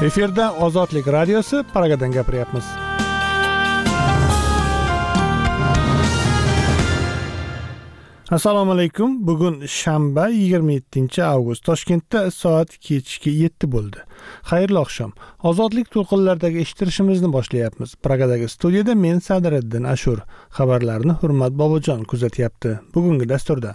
Efirda Ozodlik radiosi Pragadan gapiryapmiz. Assalomu alaykum. Bugun shanba 27-avgust. Toshkentda soat kechki 7 bo'ldi. Xayrli oqshom. Ozodlik to'lqinlaridagi eshittirishimizni boshlayapmiz. Pragadagi studiyada men Sadiriddin Ashur. Xabarlarni Hurmat Bobojon kuzatyapti. Bugungi dasturda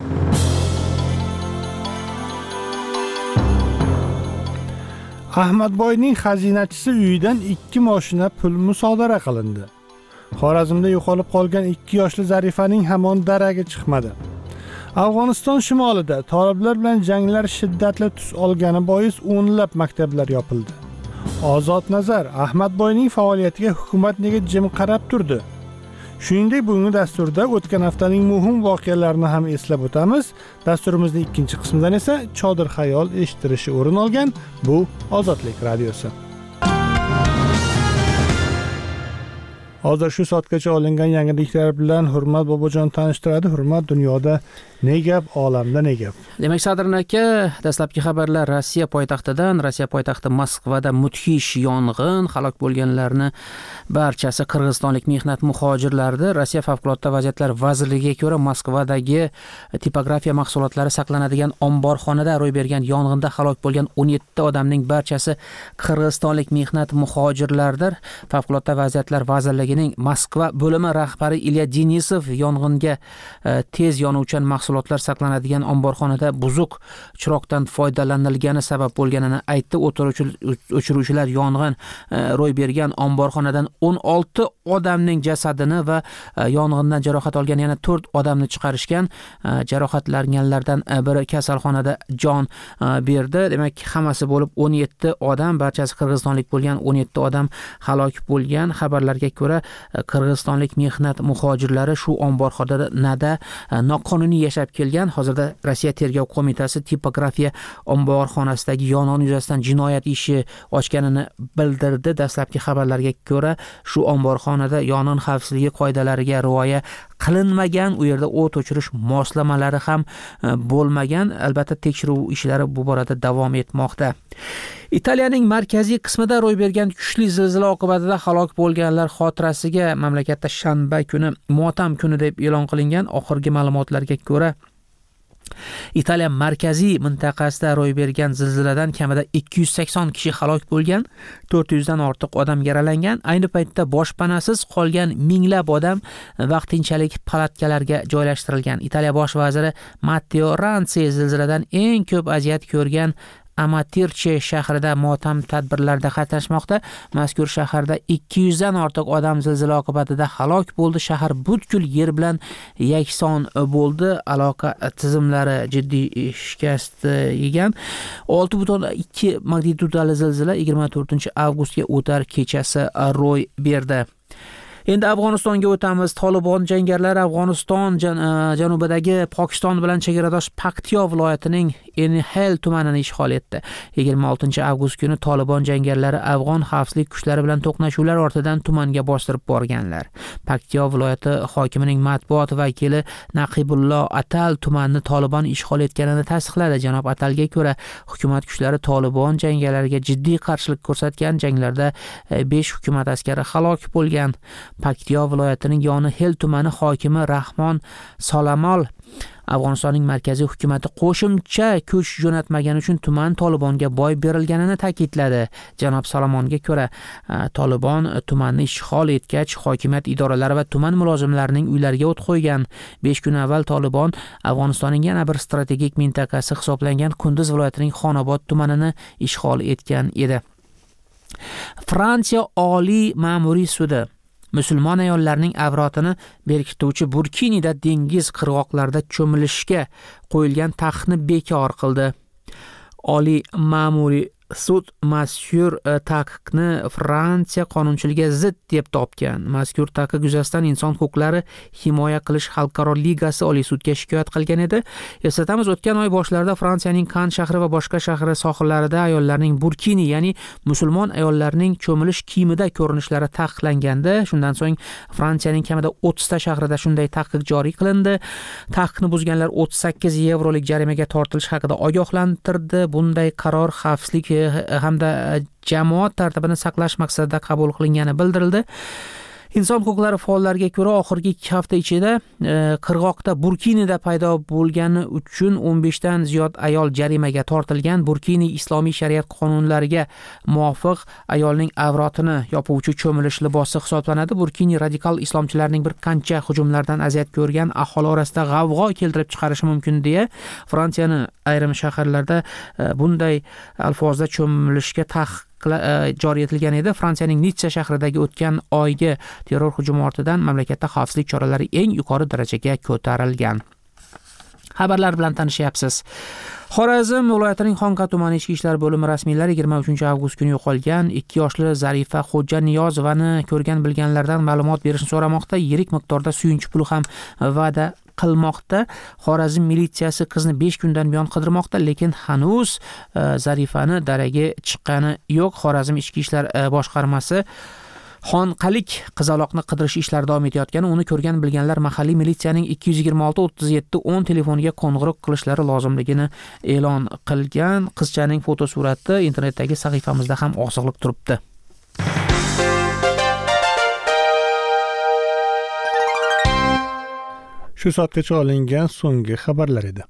Ahmadboyning xazinachisi uyidan 2 mashina pul musodara qilindi. Xorazmda yo'qolib qolgan 2 yoshli Zarifaning hamon daragi chiqmadi. Afg'oniston shimolida toliblar bilan janglar shiddatli tus olgani bois o'nlab maktablar yopildi. Ozod nazar: Ahmadboyning faoliyatiga hukumat nega jim qarab turdi? Shuningdek, bugungi dasturda o'tgan haftaning muhim voqealarini ham eslab o'tamiz. Dasturimizning ikkinchi qismidan esa Chodir xayol eshittirishi o'rin olgan. Bu Ozodlik radiosi. Hozir shu soatgacha olingan yangiliklar bilan Hurmat Bobojon tanishtiradi. Hurmat, dunyoda ne gap, olamda ne gap? Demak, Sadrin aka, dastlabki xabarlar Rossiya poytaxti Moskvada mudhish yong'in, halok bo'lganlarni barchasi qirg'izistonlik mehnat muhojirlaridir. Rossiya favqulodda vaziyatlar vazirligiga ko'ra, Moskvadagi tipografiya mahsulotlari saqlanadigan omborxonada ro'y bergan yong'inda halok bo'lgan 17 odamning barchasi qirg'izistonlik mehnat muhojirlaridir. Favqulodda vaziyatlar vazirligining Moskva bo'limi rahbari Ilya Denisov yong'inga tez yonuvchan mahsulotlar saqlanadigan omborxonada buzuq chiroqdan foydalanilgani sabab bo'lganini aytdi. O'chiruvchilar yong'in ro'y bergan omborxonadan 16 odamning jasadini va yong'indan jarohat olgan yana 4 odamni chiqarishgan. Jarohatlanganlardan biri kasalxonada jon berdi. Demak, hammasi bo'lib 17 odam, barchasi qirg'izistonlik bo'lgan 17 odam halok bo'lgan. Xabarlarga ko'ra, qirg'izistonlik mehnat muhojirlari shu omborxonada noqonuniy yashab kelgan. Hozirda Rossiya tergov qo'mitasi tipografiya omborxonasidagi yong'in yuzasidan jinoyat ishi ochganini bildirdi. Dastlabki xabarlarga ko'ra, shu omborxonada yong'in xavfsizligi qoidalariga rioya qilinmagan, u yerda o't o'chirish moslamalari ham bo'lmagan. Albatta, tekshiruv ishlari bu borada davom etmoqda. Italiyaning markaziy qismida ro'y bergan kuchli zilzila oqibatida halok bo'lganlar xotirasiga mamlakatda shanba kuni motam kuni deb e'lon qilingan. Oxirgi ma'lumotlarga ko'ra, Italiya markaziy mintaqasida ro'y bergan zilziladan kamida 280 kishi halok bo'lgan, 400 dan ortiq odam yaralangan. Ayni paytda boshpanasiz qolgan minglab odam vaqtinchalik palatkalarga joylashtirilgan. Italiya bosh vaziri Matteo Renzi zilziladan eng ko'p aziyat ko'rgan Amatirche shahrida motam tadbirlarida qatnashmoqda. Mazkur shaharda 200 dan ortiq odam zilzila oqibatida halok bo'ldi. Shahar butkul yer bilan yakson bo'ldi. Aloqa tizimlari jiddiy shikast yegan. 6.2 magnitudali zilzila 24-avgustga o'tar kechasi ro'y berdi. Endi Afg'onistonga o'tamiz. Tolibon jangarilari Afg'oniston janubidagi Pokiston bilan chegaradosh Paktiyo viloyatining Enhel tumanini ishg'ol etdi. 26-avgust kuni Tolibon jangarilari Afg'on xavfsizlik kuchlari bilan to'qnashuvlar ortidan tumanga bostirib borganlar. Paktiyo viloyati hokimining matbuot vakili Naqibullo Atal tumanni Tolibon ishg'ol etganini tasdiqladi. Janob Atalga ko'ra, hukumat kuchlari Tolibon jangarilariga jiddiy qarshilik ko'rsatgan. Janglarda 5 hukumat askari halok bo'lgan. Paktiyo viloyatining Yonihel tumani hokimi Rahmon Solamol Afg'onistonning markaziy hukumati qo'shimcha kuch jo'natmagani uchun tuman Tolibonga boy berilganini ta'kidladi. Janob Solomonga ko'ra, Tolibon tumanni ishg'ol etgach, hokimiyat idoralari va tuman mulozimlarining uylariga o't qo'ygan. 5 kun avval Tolibon Afg'onistonning yana bir strategik mintaqasi hisoblangan Kunduz viloyatining Xonobod tumanini ishg'ol etgan edi. Fransiya Oliy ma'muriy sudi musulmon ayollarning avratini berkituvchi Burkinida dengiz qirg'oqlarida cho'milishga qo'yilgan taqiqni bekor qildi. Oliy ma'muriy sud mazkur taqiqni Fransiya qonunchiligiga zid deb topgan. Mazkur taqiq yuzasidan Inson huquqlari himoya qilish xalqaro ligasi Oliy sudga shikoyat qilgan edi. Eslatamiz, o'tgan oy boshlarida Fransiyaning Kan shahri va boshqa shahar sohillarida ayollarning burkini, ya'ni musulmon ayollarning cho'milish kiyimida ko'rinishlari taqiqlangandi. Shundan so'ng Fransiyaning kamida 30 ta shahrida shunday taqiq joriy qilindi. Taqiqni buzganlar 38 yevrolik jarimaga tortilish haqida ogohlantirdi. Bunday qaror xavfsizlik hamda jamoat tartibini saqlash maqsadida qabul qilingani bildirildi. Inson huquqlari faollariga ko'ra, oxirgi 2 hafta ichida qirg'oqda Burkinida paydo bo'lgani uchun 15 dan ziyod ayol jarimaga tortilgan. Burkini islomiy shariat qonunlariga muvofiq ayolning avrotini yopuvchi cho'milish libosi hisoblanadi. Burkini radikal islomchilarning bir qancha hujumlardan aziyat ko'rgan, aholi orasida g'avg'o keltirib chiqarishi mumkin deya Fransiyaning ayrim shaharlarida bunday alfozda cho'milishga joriy etilgan edi. Fransiyaning Nitsa shahridagi o'tgan oygi terror hujumi ortidan mamlakatda xavfsizlik choralari eng yuqori darajaga ko'tarilgan. Xabarlar bilan tanishyapsiz. Xorazm viloyatining Xonqa tumani ichki ishlar bo'limi rasmiylari 23 avgust kuni yo'qolgan 2 yoshli Zarifa Xo'janiyozovani ko'rgan bilganlardan ma'lumot berishni so'ramoqda. Yirik miqdorda suyunchi pul ham va'da qilmoqda. Xorazm militsiyasi qizni 5 kundan buyon qidirmoqda, lekin hanuz Zarifani daraga chiqqani yo'q. Xorazm ichki ishlar boshqarmasi Xonqalik qizaloqni qidirish ishlari davom etayotgani, uni ko'rgan bilganlar mahalliy militsiyaning 226 37 10 telefoniga qo'ng'iroq qilishlari lozimligini e'lon qilgan. Qizchaning fotosurati internetdagi sahifamizda ham osig'liq turibdi. Shu soatgacha olingan so'nggi xabarlar edi.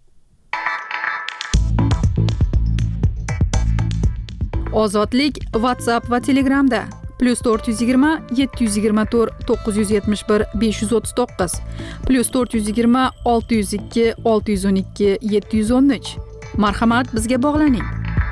Ozodlik WhatsApp va Telegramda +420 724 971 539 +420 602 612 713. Marhamat, bizga bog'laning.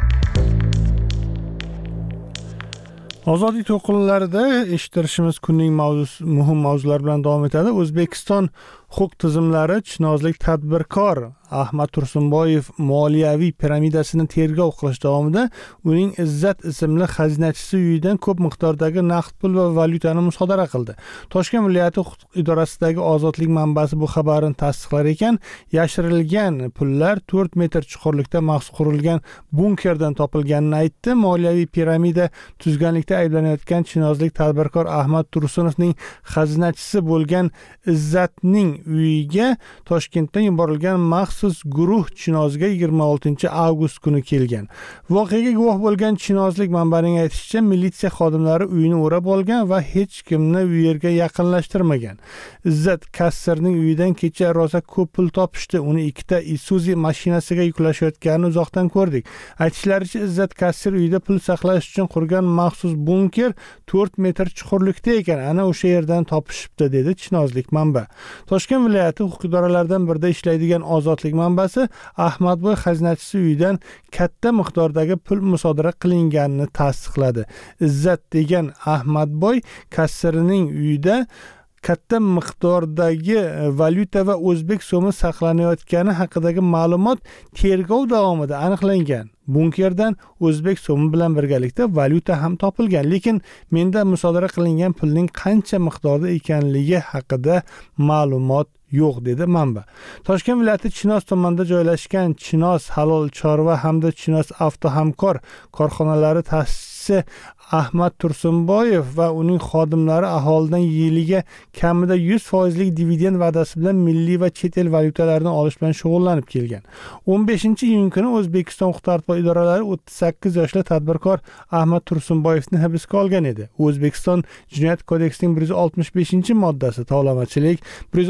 Ozodlik to'lqinlarida eshittirishimiz kunning muhim mavzular bilan davom etadi. O'zbekiston huquq tizimlari chinozlik tadbirkor Ahmad Tursunboyev moliyaviy piramidasini tergov qilish davomida uning Izzat ismli xazinachisi uyidan ko'p miqdordagi naqd pul va valyutani musodara qildi. Toshkent viloyati huquq idorasidagi ozodlik manbasi bu xabarni tasdiqlar ekan, yashirilgan pullar 4 metr chuqurlikda maxsus qurilgan bunkerdan topilganini aytdi. Moliyaviy piramida tuzganlikda ayblanayotgan chinozlik tadbirkor Ahmad Tursunovning xazinachisi bo'lgan Izzatning uyiga Toshkentdan yuborilgan maxsus guruh chinozga 26 avgust kuni kelgan. Voqeaga guvoh bo'lgan chinozlik manbaning aytishicha, militsiya xodimlari uyini o'rab olgan va hech kimni u yerga yaqinlashtirmagan. Izzat kassirning uyidan kecha rosa ko'p pul topishdi. Uni 2 Isuzu mashinasiga yuklashayotganini uzoqdan ko'rdik. Aytishlaricha, Izzat kassir uyida pul saqlash uchun qurgan maxsus bunker 4 metr chuqurlikda ekan. Ana o'sha yerdan topishibdi, dedi chinozlik manba. Toshkent viloyati huquq idoralaridan birida ishlaydigan ozodlik manbasi Ahmadboy xazinachisi uyidan katta miqdordagi pul musodara qilinganini tasdiqladi. Izzat degan Ahmadboy kassirining uyida katta miqdordagi valyuta va o'zbek so'mi saqlanayotgani haqidagi ma'lumot tergov davomida aniqlangan. Bunkerdan o'zbek so'mi bilan birgalikda valyuta ham topilgan, lekin menda musodara qilingan pulning qancha miqdorda ekanligi haqida ma'lumot yo'q, dedi manba. Toshkent viloyati Chinoz tumanida joylashgan Chinoz halol chorva hamda Chinoz avtohamkor korxonalari ta'sischisi Ahmad Tursunboyev va uning xodimlari aholidan yiliga kamida 100% dividend va'dasi bilan milliy va chet el valyutalarini olish bilan shug'ullanib kelgan. 15-iyun kuni O'zbekiston huquq-tartibot idoralari 38 yoshli tadbirkor Ahmad Tursunboyevni hibsga olgan edi. O'zbekiston Jinoyat kodeksining 165-moddasi tovlamachilik,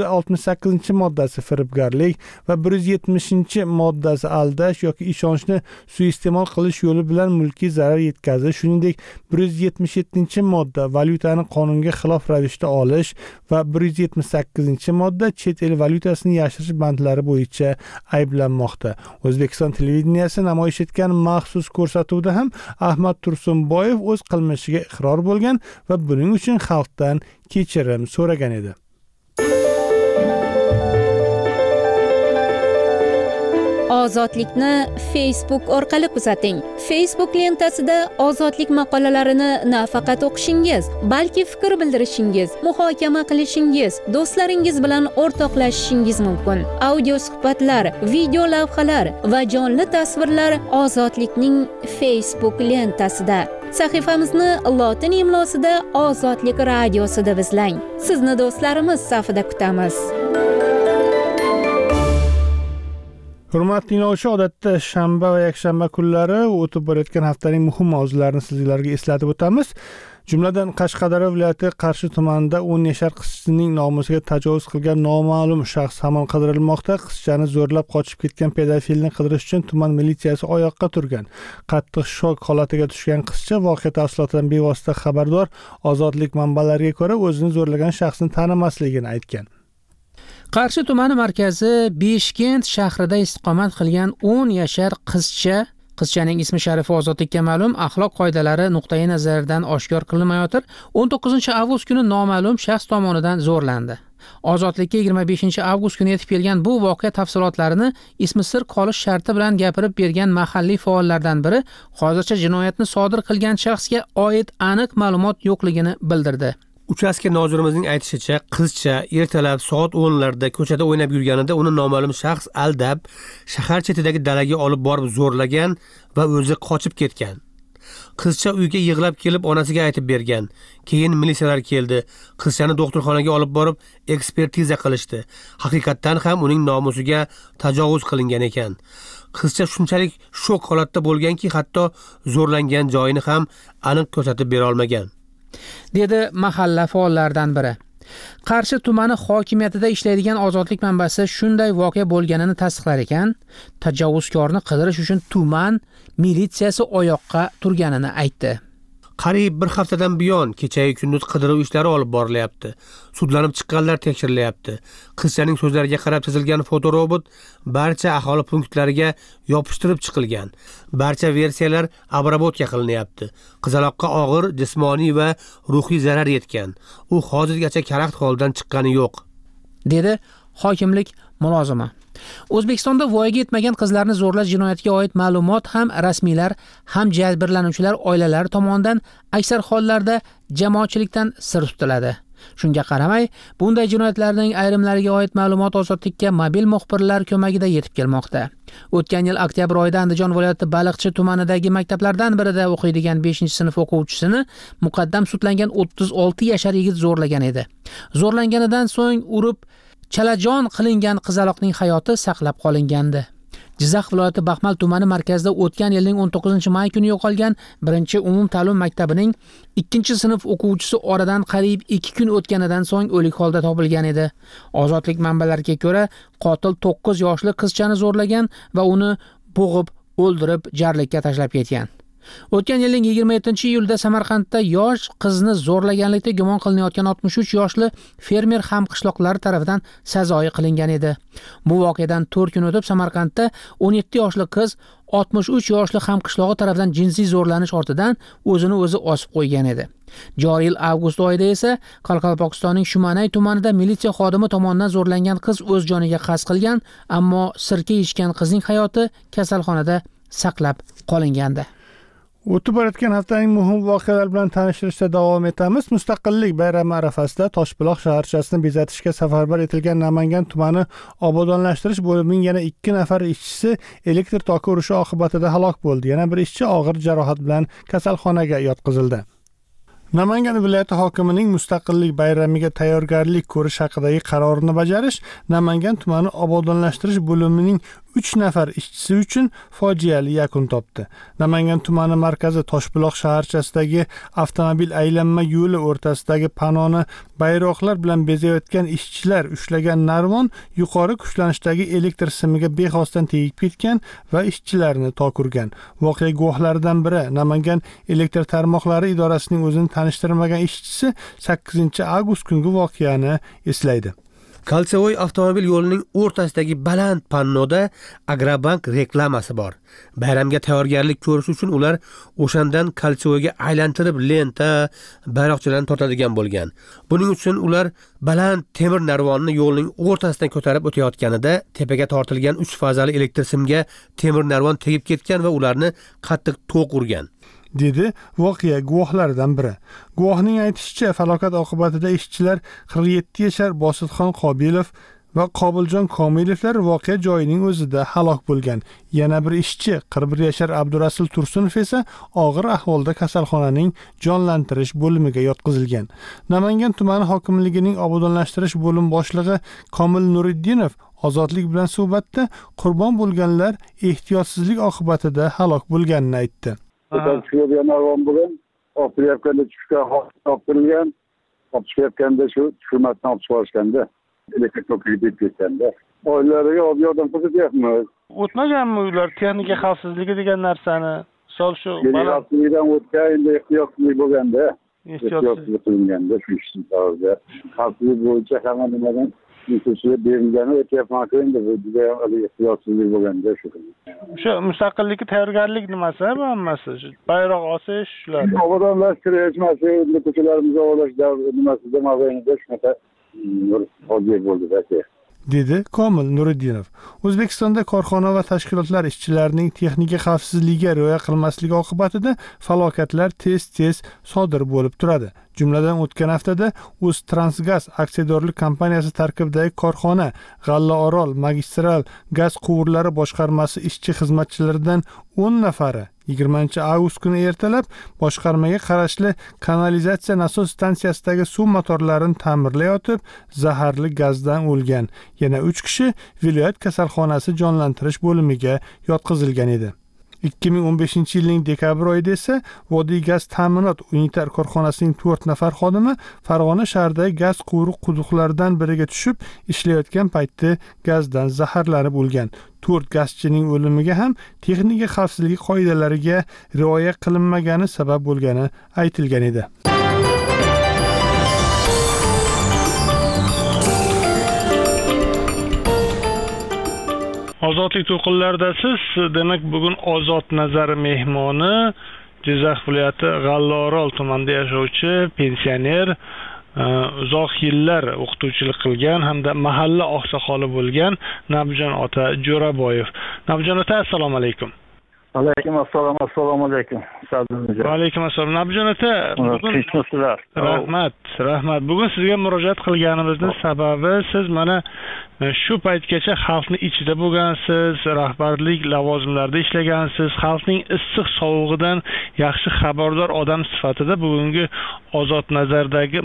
168-moddasi firibgarlik va 170-moddasi aldash yoki ishonchni suiiste'mol qilish yo'li bilan mulkiy zarar yetkazish, shuningdek 177-modda valyutani qonunga xilof ravishda olish va 178-modda chet el valyutasini yashirish bandlari bo'yicha ayblanmoqda. O'zbekiston televideniyasi namoyish etgan maxsus ko'rsatuvda ham Ahmad Tursunboyev o'z qilmishiga iqror bo'lgan va buning uchun xalqdan kechirim so'ragan edi. Ozodlikni Facebook orqali kuzating. Facebook lentasida ozodlik maqolalarini nafaqat o'qishingiz, balki fikr bildirishingiz, muhokama qilishingiz, do'stlaringiz bilan o'rtoqlashishingiz mumkin. Audio suhbatlar, video lavhalar va jonli tasvirlar ozodlikning Facebook lentasida. Sahifamizni lotin imlosida Ozodlik radiosi deb izlang. Sizni do'stlarimiz safida kutamiz. Hurmatli tinglovchi, odatda shanba va yakshanba kunlari o'tib borayotgan haftaning muhim mavzularini sizlarga eslatib o'tamiz. Jumladan Qashqadaryo viloyati Qarshi tumanida 10 yashar qizchaning nomusiga tajovuz qilgan noma'lum shaxs hamon qidirilmoqda. Qizchani zo'rlab qochib ketgan pedofilni qidirish uchun tuman militsiyasi oyoqqa turgan. Qattiq shok holatiga tushgan qizcha voqea tafsilotidan bevosita xabardor. Ozodlik manbalariga ko'ra, o'zini zo'rlagan shaxsni tanimasligini aytgan. Qarshi tumani markazi Beshkent shahrida istiqomat qilgan 10 yashar qizchaning ismi Sharifa ozodlikka ma'lum, axloq qoidalari nuqtai nazaridan oshkor qilinmayotir 19 avgust kuni noma'lum shaxs tomonidan zo'rlandi. Ozodlikka 25 avgust kuni yetib kelgan bu voqea tafsilotlarini ismi sir qolish sharti bilan gapirib bergan mahalliy faollardan biri hozircha jinoyatni sodir qilgan shaxsga oid aniq ma'lumot yo'qligini bildirdi. Uchastka nozirimizning aytishicha, qizcha ertalab soat 10larda ko'chada o'ynab yurganida uni noma'lum shaxs aldab, shahar chetidagi dalaga olib borib zo'rlagan va o'zi qochib ketgan. Qizcha uyga yig'lab kelib onasiga aytib bergan. Keyin militsiyalar keldi. Qizchani doktorxonaga olib borib ekspertiza qilishdi. Haqiqatan ham uning nomusiga tajovuz qilingan ekan. Qizcha shunchalik shok holatda bo'lganki, hatto zo'rlangan joyini ham aniq ko'rsatib bera olmagan, dedi mahalla faollaridan biri. Qarshi tumani hokimiyatida ishlaydigan Ozodlik manbasi shunday voqea bo'lganini tasdiqlar ekan, tajovuzkorni qidirish uchun tuman militsiyasi oyoqqa turganini aytdi. Qariyb bir haftadan buyon kecha-yu kunduz qidiruv ishlari olib borilyapti. Sudlanib chiqqanlar tekshirilyapti. Qizchaning so'zlariga qarab chizilgan fotorobot barcha aholi punktlariga yopishtirib chiqilgan. Barcha versiyalar obработка qilinyapti. Qizaloqqa og'ir jismoniy va ruhiy zarar yetgan. U hozirgacha karaxt holdan chiqqani yo'q, dedi hokimlik mulozimi. O'zbekistonda voyaga yetmagan qizlarni zo'rlash jinoyatiga oid ma'lumot ham rasmiylar, ham jabrlanuvchilar oilalari tomonidan aksar hollarda jamoatchilikdan sir tutiladi. Shunga qaramay, bunday jinoyatlarning ayrimlariga oid ma'lumot Ozodlikka mobil muxbirlar ko'magida yetib kelmoqda. O'tgan yil oktyabr oyida Andijon viloyati Baliqchi tumanidagi maktablardan birida o'qiydigan 5-sinf o'quvchisini muqaddam sudlangan 36 yashar yigit zo'rlagan edi. Zo'rlanganidan so'ng urib chalajon qilingan qizaloqning hayoti saqlab qolingandi. Jizzax viloyati Baxmal tumani markazida o'tgan yilning 19-may kuni yo'qolgan 1-umumta'lim maktabining 2-sinf o'quvchisi oradan qariyb 2 kun o'tganidan so'ng o'lik holda topilgan edi. Ozodlik manbalariga ko'ra, qotil 9 yoshli qizchani zo'rlagan va uni bo'g'ib, o'ldirib, jarlikka tashlab ketgan. O'tgan yilning 27-iyulda Samarqandda yosh qizni zo'rlaganlikda gumon qilinayotgan 63 yoshli fermer hamqishloqlari tomonidan sazoyi qilingan edi. Bu voqeadan 4 kun o'tib Samarqandda 17 yoshli qiz 63 yoshli hamqishlog'i tomonidan jinsiy zo'rlanish ortidan o'zini o'zi osib qo'ygan edi. Joriy yil avgust oyida esa Qoraqalpog'istonning Shumanay tumanida militsiya xodimi tomonidan zo'rlangan qiz o'z joniga qasd qilgan, ammo sirka ichgan qizning hayoti kasalxonada saqlab qolingandi. O'tib borayotgan haftaning muhim voqealari bilan tanishtirishda davom etamiz. Mustaqillik bayrami arafasida Toshbuloq shaharchasini bezatishga safarbar etilgan Namangan tumani obodonlashtirish bo'limining yana 2 nafar ishchisi elektr toki urishi oqibatida halok bo'ldi. Yana bir ishchi og'ir jarohat bilan kasalxonaga yotqizildi. Namangan viloyati hokimining Mustaqillik bayramiga tayyorgarlik ko'rish haqidagi qarorini bajarish Namangan tumani obodonlashtirish bo'limining 3 nafar ishchisi uchun fojiali yakun topdi. Namangan tumani markazi Toshbuloq shaharchasidagi avtomobil aylanma yo'li o'rtasidagi panoni bayroqlar bilan bezayotgan ishchilar ushlagan narvon yuqori kuchlanishdagi elektr simiga bexosdan tegib ketgan va ishchilarni tok urgan. Voqea guvohlaridan biri Namangan elektr tarmoqlari idorasining o'zini tanishtirmagan ishchisi 8-avgust kungi voqeani eslaydi. Kalsevoy avtomobil yo'lining o'rtasidagi baland pannoda Agrobank reklamasi bor. Bayramga tayyorgarlik ko'rish uchun ular o'shandan Kalsevoyga aylantirib lenta, bayroqchalarni tortadigan bo'lgan. Buning uchun ular baland temir narvonni yo'lning o'rtasidan ko'tarib o'tayotganida tepaga tortilgan 3 fazali elektr simga temir narvon tegib ketgan va ularni qattiq to'q urgan, dedi voqea guvohlaridan biri. Guvohning aytishicha, falokat oqibatida ishchilar 47 yashar Bositxon Qobilov va Qobiljon Komilovlar voqea joyining o'zida halok bo'lgan. Yana bir ishchi 41 yashar Abdurasul Tursunov esa og'ir ahvolda kasalxonaning jonlantirish bo'limiga yotqizilgan. Namangan tumani hokimligining obodonlashtirish bo'lim boshlig'i Komil Nuriddinov Ozodlik bilan suhbatda qurbon bo'lganlar ehtiyotsizlik oqibatida halok bo'lganini aytdi. Tushayotgan avon bo'lgan, opirayotganda tushgan toptirilgan, chiqayotganda shu tushirmasdan olib chiqarishganda, elektr tokiga deb ketganda. Oilalariga olib yordam ko'rsatyapmiz. O'tmaganmi ular texnika xavfsizligi degan narsani? Misol shu xavfsizlikdan o'tgan, endi ehtiyotsizlik bo'lganda, ehtiyotsizlik qilinganda shu ishni tarzda xavfsizlik bo'yicha hamma nimadan instruksiya berilgani aytyapman endi bu juda ehtiyotsizlik bo'lganda shu. O'sha mustaqillikka tayyorgarlik nimasi bu hammasi? Bayroq osish shular. Obodonlashtirish, endi ko'chalarimizni ovlash nimasida mobaynida shunaqa bir hodisa bo'ldi-da. dedi Komil Nuriddinov. O'zbekistonda korxona va tashkilotlar ishchilarining texnika xavfsizligiga rioya qilmasligi oqibatida falokatlar tez sodir bo'lib turadi. Jumladan o'tgan haftada O'ztransgaz aksiyadorlik kompaniyasi tarkibidagi korxona G'allaorol magistral gaz quvurlari boshqarmasi ishchi xizmatchilaridan 10 nafari 20-avgust kuni ertalab boshqarmaga qarashli kanalizatsiya nasos stansiyasidagi suv motorlarini ta'mirlayotib zaharli gazdan o'lgan. Yana 3 kishi viloyat kasalxonasi jonlantirish bo'limiga yotqizilgan edi. 2015-yilning dekabr oyida esa Vodiy gaz ta'minot unitar korxonasining 4 nafar xodimi Farg'ona shahridagi gaz quvuri quduqlaridan biriga tushib ishlayotgan paytda gazdan zaharlanib o'lgan. 4 gazchining o'limiga ham texnika xavfsizligi qoidalariga rioya qilinmagani sabab bo'lgani aytilgan edi. Ozodlik to'qinlaridasiz. Demak, bugun Ozod nazari mehmoni Jizzax viloyati G'allaorol tumanida yashovchi pensioner, uzoq yillar o'qituvchilik qilgan hamda mahalla oqsoqoli bo'lgan Nabjon ota Jo'raboyev. Nabjon ota, assalomu alaykum. Alaykum assalom, assalomu alaykum. Va alaykum assalom. Nabjon ota, bugun rahmat. Bugun sizga murojaat qilganimizning sababi, siz mana shu paytgacha xalqni ichida bo'lgansiz, rahbarlik lavozimlarida ishlagansiz, xalqning issiq sovug'idan yaxshi xabardor odam sifatida bugungi Ozod nazardagi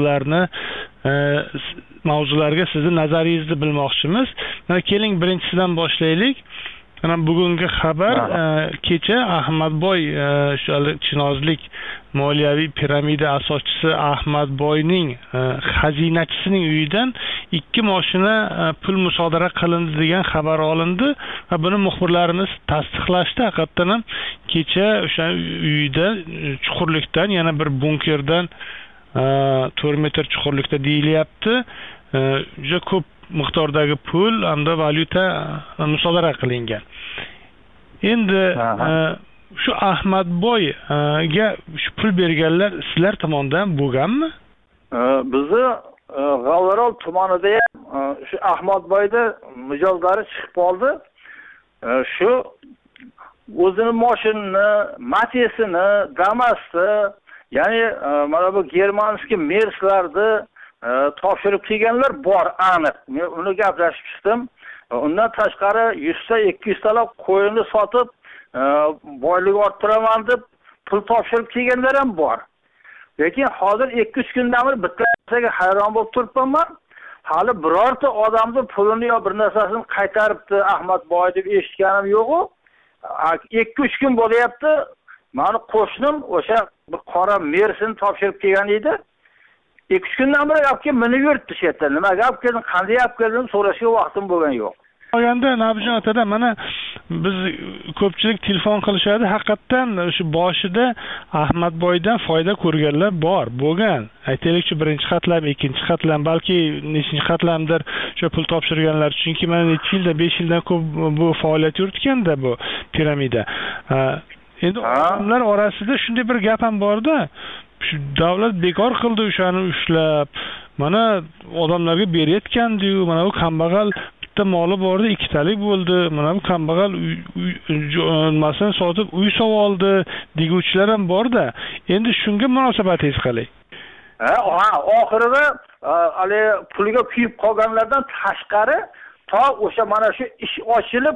mavzularga sizni nazaringizni bilmoqchimiz. Mana keling, birinchisidan boshlaylik. Mana bugungi xabar, kecha Ahmadboy Chinozlik moliyaviy piramida asoschisi Ahmadboyning xazinachisining uyidan 2 mashina pul musodara qilindi degan xabar olindi va buni muxbirlarimiz tasdiqlashdi. Haqiqatan ham kecha o'sha uyda chuqurlikdan, yana bir bunkerdan 4 metr chuqurlikda deyilyapti, juda ko'p miqdordagi pul hamda valyuta musodara qilingan. Endi shu Ahmadboyga shu pul berganlar sizlar tomonidan bo'lganmi? Bizni G'allaorol tumanida shu Ahmadboyda mijozlari chiqib qoldi. Shu o'zining mashinasini, Matiesini, Damas'ni, ya'ni mana bu germanskiy Merslarni topshirib kelganlar bor, aniq. Men uni gaplashib chiqdim. Undan tashqari 100 ta 200 talab qo'yini sotib, boylik orttiraman deb pul topshirib kelganlar ham bor. Lekin hozir 2-3 kundan beri bittasiga hayron bo'lib turibman. Hali birorta odamning pulini yo bir narsasini qaytaribdi Ahmadboy deb eshitganim yo'q. 2-3 kun bo'lyapti. Meni qo'shnim o'sha bir qora Mersini topshirib kelgan edi. 2-3 kundan beri gapga minib yuribdi shu yerda. Nima gap keldi, qanday gap keldi so'rashga vaqtim bo'lgan yo'q. Endi Nabjon otadan mana biz ko'pchilik telefon qilishadi. Haqiqatan shu boshida Ahmadboydan foyda ko'rganlar bor, bo'lgan. Aytaylikchi, birinchi qatlam, ikkinchi qatlam, balki nechinchi qatlamdir shu pul topshirganlar. Chunki mana necha yilda, 5 yildan ko'p bu faoliyat yuritganda bu piramida. Endi odamlar orasida shunday bir gap ham bor-da. Shu davlat bekor qildi o'shani ushlab. Mana odamlarga berayotgan-ku, mana bu kambag'al bitta moli bordi, 2 talik bo'ldi. Mana bu kambag'al masini sotib uy oldi deguvchilar ham bor-da. Endi shunga munosabatingiz qalay? Oxirida hali pulga kuyib qolganlardan tashqari to o'sha mana shu ish ochilib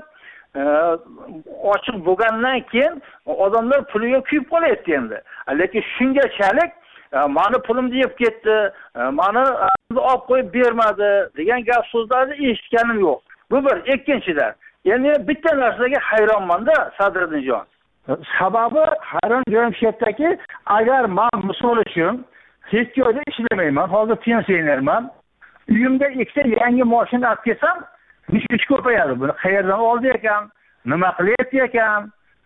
ochiq bo'lgandan keyin odamlar puliga kuyib qolyapti endi. Lekin shungachalik meni pulimni yeb ketdi, meni olib qo'yib bermadi degan gap so'zlarni eshitganim yo'q. Bu bir. Ikkinchidan, endi bitta narsaga hayronman-da, Sadriddinjon. Sababi hayron joyim shu yerdaki, agar men misol uchun hech joyda ishlamayman, hozir pensionerman. Uyimda ikkita yangi mashina olib kelsam, ish ko'payadi. Buni qayerdan oldi ekan, nima qilyapti ekan?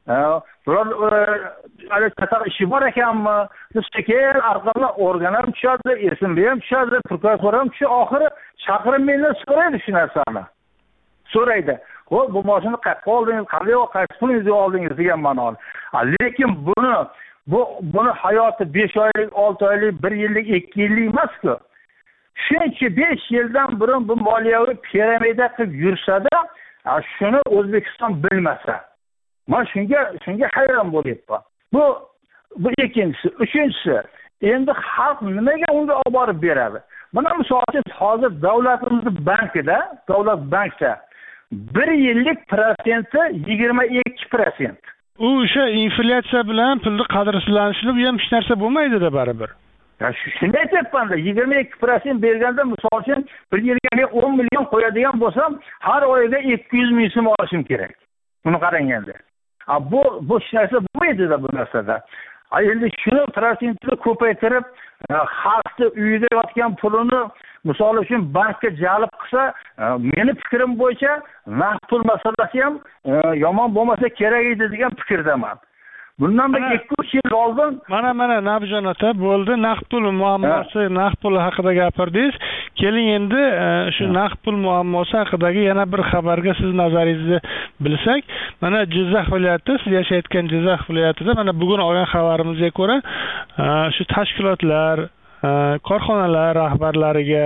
Biror qanaqa ishi bor ekanmi? Sekin orqamdan organlar tushadi, esimga ham tushadi, prokuratura ham tushadi. Oxiri chaqirib mendan so'raydi shu narsani. So'raydi. Xo'p, bu mashina qayerga oldingiz, qaysi pulingizni oldingiz degan ma'noni. Lekin buni hayoti 5 oylik, 6 oylik, 1 yillik, 2 yillik emas-ku. Shuncha 5 yildan burun bu moliyaviy piramida qilib yursa-da, shuni O'zbekiston bilmasa. Men shunga hayron bo'lyapman. Bu ikkinchisi, uchinchisi, endi xalq nimaga unga olib borib beradi? Mana misol uchun hozir davlatimizning bankida, davlat bankda 1 yillik prosenti 22%. U o'sha inflyatsiya bilan pulni qadrsizlanishib ham hech narsa bo'lmaydi-da baribir. Shuni aytyapman-da, 22% berganda misol uchun 1 yilga men 10 million qo'yadigan bo'lsam, har oyiga 200 ming so'm olishim kerak. Buni qaranganda. Bu hech narsa bo'lmaydi-da bu narsada. Endi shuni prosentini ko'paytirib, xalqni uyida yotgan pulini misol uchun bankka jalb qilsa, meni fikrim bo'yicha naqd pul masalasi ham yomon bo'lmasa kerak edi degan fikrdaman. Bundan bir 2-3 yil oldin mana Nabjon ota bo'ldi, naqd pul muammosi, naqd pul haqida gapirdingiz. Keling endi shu naqd pul muammosi haqidagi yana bir xabarga siz nazaringizni bilsak, mana Jizzax viloyati, siz yashayotgan Jizzax viloyatida mana bugun olgan xabarimizga ko'ra, shu tashkilotlar, korxonalar rahbarlariga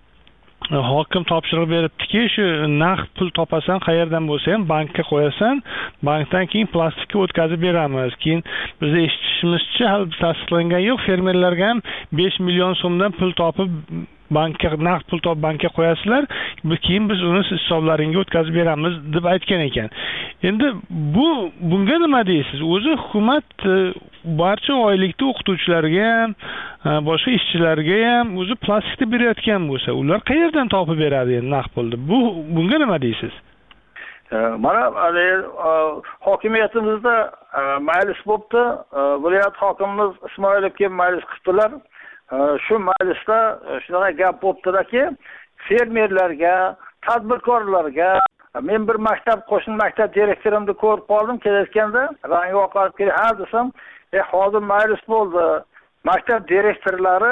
hokim topshiriq beribdiki, shu naqd pul topasan, qayerdan bo'lsa ham bankka qo'yasan, bankdan keyin plastikka o'tkazib beramiz. Keyin biz eshitishimizcha hali tasdiqlangan yo'q, fermerlarga ham 5 million so'mdan pul topib bankka naqd pul topib bankka qo'yasizlar, keyin biz uni hisoblaringga o'tkazib beramiz deb aytgan ekan. Endi bunga nima deysiz? O'zi hukumat barcha oylikda o'qituvchilarga ham, boshqa ishchilarga ham o'zi plastikda berayotgan bo'lsa, ular qayerdan topib beradi endi naqd pulni? Bunga nima deysiz? Mana hokimiyatimizda majlis bo'libdi. Viloyat hokimimiz Ismoilov kelib majlis qildilar. Shu majlisda shunaqa gap bo'libdiki, fermerlarga, tadbirkorlarga, men bir maktab, qo'shni maktab direktorimni ko'rib qoldim, kelayotganda rangi oqarib keldi. Ha desam, hozir majlis bo'ldi. Maktab direktorlari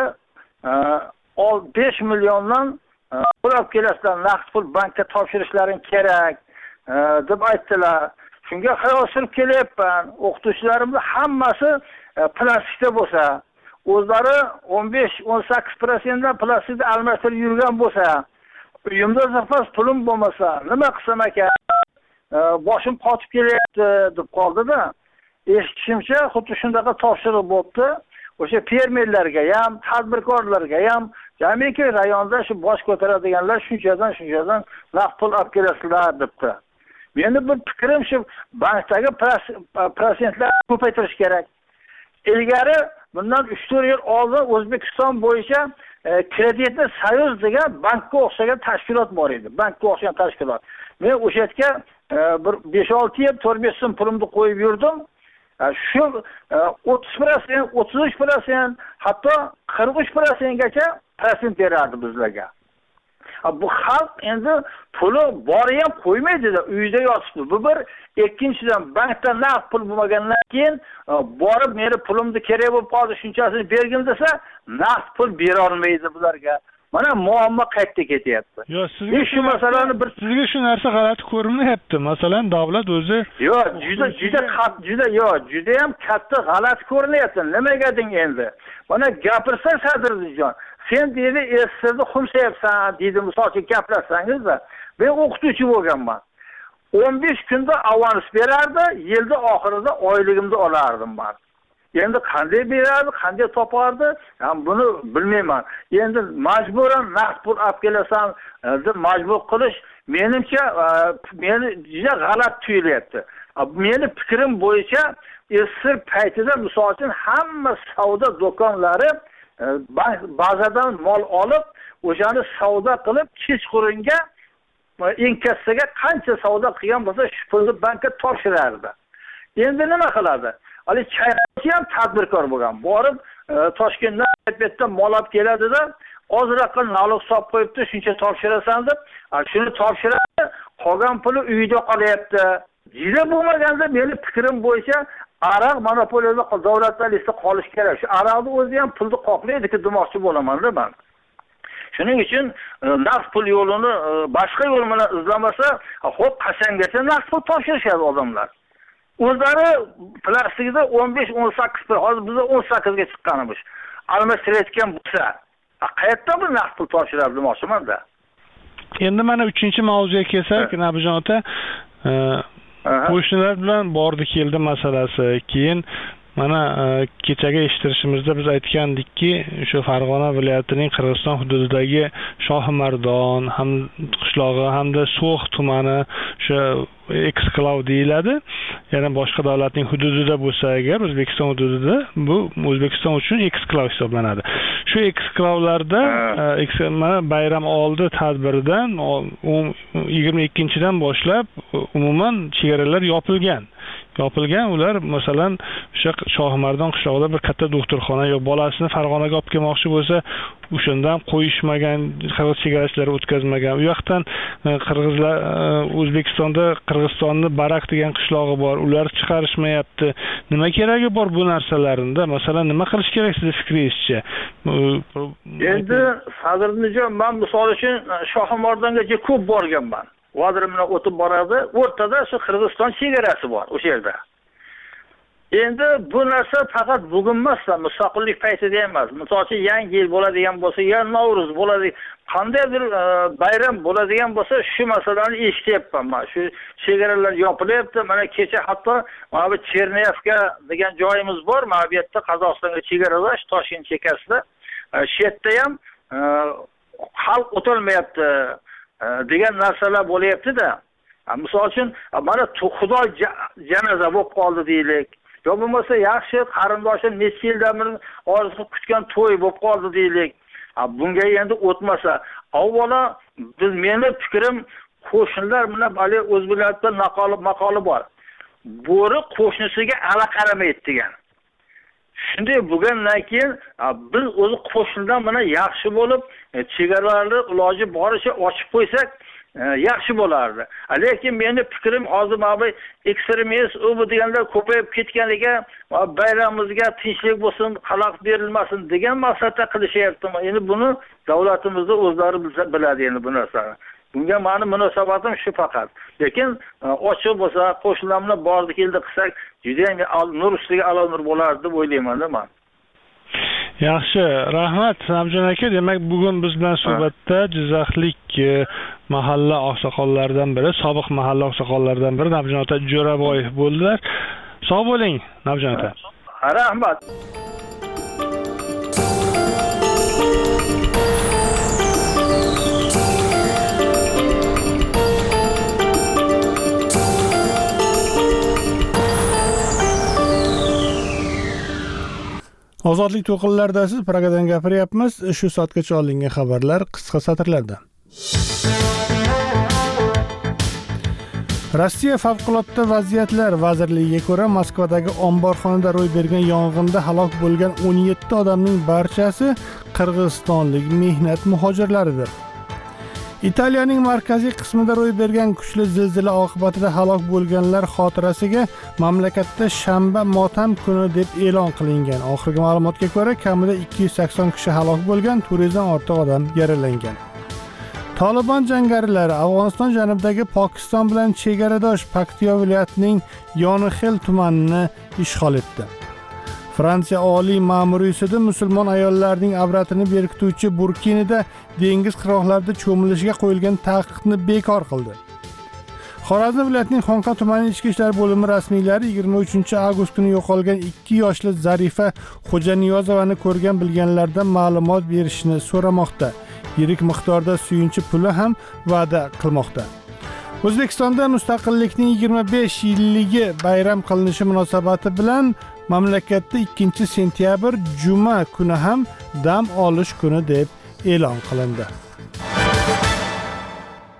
5 milliondan pul olib kelasizlar, naqd pul bankka topshirishlaring kerak deb aytdilar. Shunga xayol surib kelyapman. O'qituvchilarimiz hammasi plastikda bo'lsa, o'zlari 15-18% dan plastikda almashtirib yurgan bo'lsa, uyimda zapas pulim bo'lmasa, nima qilsam ekan? Boshim qotib kelyapti deb qoldi-da. Eshitishimcha, xuddi shundaqa topshiriq bo'libdi. O'sha fermerlarga ham, tadbirkorlarga ham, jamiki rayonda shu bosh ko'taradiganlar shunchadan naqd pul olib kelasizlar debdi. Meni bir fikrim shu, bankdagi prosentlarni ko'paytirish kerak. Ilgari bundan 3-4 yil oldin O'zbekiston bo'yicha kreditni Soyuz degan bankka o'xshagan tashkilot bor edi. Bankka o'xshagan tashkilot. Men o'sha yerga bir 5-6 yil 4-5 so'm pulimni qo'yib yurdim. Shu 30%, 33%, hatto 43% gacha prosent berardi bizlarga. Bu xalq endi puli bori ham qo'ymaydi-da, uyida yotibdi. Bu bir. Ikkinchidan, bankdan naqd pul bo'lmagandan keyin borib meni pulimni kerak bo'lib qoldi, shunchasini bergin desa, naqd pul bera olmaydi bularga. Mana muammo qaytda ketyapti. Yo'q, sizga shu masalani sizga shu narsa g'alati ko'rinmayapti. Masalan, davlat o'zi yo'q, juda ham katta g'alati ko'rinyapti. Nimaga deng endi? Mana gapirsa Sadriddinjon, sen deydi, SSRni xumsayapsan, deydi, misolga gaplashsangiz-da. Men o'qituvchi bo'lganman. 15 kunda avans berardi, yilda oxirida oyligimni olardim men. Endi qanday berardi, qanday topardi, ham buni bilmayman. Endi majburan naqd pul olib kelasan deb majbur qilish menimcha meni juda g'alati tuyulyapti. Meni fikrim bo'yicha SSR paytida misol uchun hamma savdo do'konlari bazadan mol olib, o'shani savdo qilib kechqurunga inkassaga qancha savdo qilgan bo'lsa shu pulni bankka topshirardi. Endi nima qiladi? Ali Chayqovchi ham tadbirkor bo'lgan. Borib Toshkentdan Aytbetdan mol olib keladida, ozroq nalog solib qo'yibdi, shuncha topshirasan deb, shuni topshiradi, qolgan puli uyda qolyapti. Juda bo'lmaganda meni fikrim bo'yicha aroq monopoliyada davlatlar listida qolish kerak. Shu aroqni o'zi ham pulni qoqlaydi-ku demoqchi bo'laman-da men. Shuning uchun naqd pul yo'lini boshqa yo'l bilan izlamasa, xo'p qachongacha naqd pul topshirishadi odamlar. O'zlari plastikda 15-18 pul, hozir biz 18 ga chiqqanimiz. Almashtirayotgan bo'lsa, qayerdan bu naqd pul topshiradi demoqchiman-da. Endi mana 3-mavzuga kelsak, Nabijon aka, qo'shnilar bilan bordi-keldi masalasi. Keyin mana kechagi eshittirishimizda biz aytgandikki, shu Farg'ona viloyatining Qirg'iziston hududidagi Shohimardon qishlog'i hamda So'x tumani shu eksklav deyiladi. Ya'ni boshqa davlatning hududida bo'lsa agar O'zbekiston hududida bu O'zbekiston uchun eksklav hisoblanadi. Shu eksklavlarda mana bayram oldi tadbiridan 22-dan boshlab umuman chegaralar yopilgan. Ular masalan o'sha Shohimardon qishlog'ida bir katta doktorxona yo bolasini Farg'onaga olib kelmoqchi bo'lsa, o'shandan qo'yishmagan, qirg'iz chegarachilar o'tkazmagan. U yoqdan qirg'izlar O'zbekistonda Qirg'izistonni Barak degan qishlog'i bor. Ular chiqarishmayapti. Nima keragi bor bu narsalarida? Masalan, nima qilish kerak siz fikringizcha? Endi Sadrnijon, men misol uchun Shohimardongacha ko'p borganman. Vazir bilan o'tib boradi. O'rtada shu Qirg'iziston chegarasi bor o'sha yerda. Endi bu narsa faqat bugun emas, mustaqillik paytida emas. Masalan, yangi yil bo'ladigan bo'lsa, ya Navro'z bo'ladi, qandaydir bayram bo'ladigan bo'lsa, shu masalani eshityapman men. Shu chegaralar yopilyapti. Mana kecha hatto mana bu Cherneyevka degan joyimiz bor. Mana bu yerda Qozog'istonga chegaradosh Toshkent chekkasida. Shu yerda ham xalq o'tolmayapti degan narsalar bo'layapti-da. Misol uchun mana Xudo janoza bo'lib qoldi deylik. Yo bo'lmasa yaxshi qarindoshim necha yildan beri orzu kutgan to'y bo'lib qoldi deylik. Bunga endi o'tmasa, avvalo meni fikrim qo'shnilar bilan hali o'z viloyatida maqoli bor. Bo'ri qo'shnisiga ala qaramaydi degan. Shunday bo'lgandan keyin biz o'zi qo'shnidan bilan yaxshi bo'lib, chegaralarni iloji boricha ochib qo'ysak, yaxshi bo'lardi. Lekin meni fikrim hozir mana bu ekstremist u deganlar ko'payib ketganiga, bayramimizga tinchlik bo'lsin, xalaqit berilmasin degan maqsadda qilishyapti. Endi buni davlatimizda o'zlari biladi endi bu narsani. Bunga meni munosabatim shu faqat. Lekin ochiq bo'lsa, qo'shnilar bilan bordi-keldi qilsak, juda ham nur ustiga alo nur bo'lardi deb o'ylayman-da men. Yaxshi, rahmat Nabijon aka. Demak, bugun biz bilan suhbatda Jizzaxlik mahalla oqsoqollaridan biri, sobiq mahalla oqsoqollaridan biri Nabijon aka Jo'raboyev bo'ldilar. Sog' bo'ling, Nabijon aka. Rahmat. Ozodlik to'qinlaridasiz programmadan gapiryapmiz. Shu soatgacha olingan xabarlar qisqa satrlarda. Rossiya favqulodda vaziyatlar vazirligiga ko'ra, Moskvadagi omborxonada ro'y bergan yong'inda halok bo'lgan 17 odamning barchasi qirg'izistonlik mehnat muhojirlaridir. Italiyaning markaziy qismida ro'y bergan kuchli zilzila oqibatida halok bo'lganlar xotirasiga mamlakatda shanba motam kuni deb e'lon qilingan. Oxirgi ma'lumotga ko'ra, kamida 280 kishi halok bo'lgan, 400 dan ortiq odam yaralangan. Taliban jangarilari Afg'oniston janubidagi Pokiston bilan chegaradosh Paktiyo viloyatining Yonixel tumanini ishg'ol etdi. Fransiya Oliy ma'muriy sudi musulmon ayollarning avratini berkituvchi burkinida dengiz qirg'oqlarida cho'milishga qo'yilgan taqiqni bekor qildi. Xorazm viloyatining Xonqa tumani ichki ishlar bo'limi rasmiylari 23-avgust kuni yo'qolgan 2 yoshli Zarifa Xo'janiyozovani ko'rgan bilganlardan ma'lumot berishni so'ramoqda. Yirik miqdorda suyunchi puli ham va'da qilmoqda. O'zbekistonda mustaqillikning 25 yilligi bayram qilinishi munosabati bilan mamlakatda 2-sentyabr juma kuni ham dam olish kuni deb e'lon qilindi.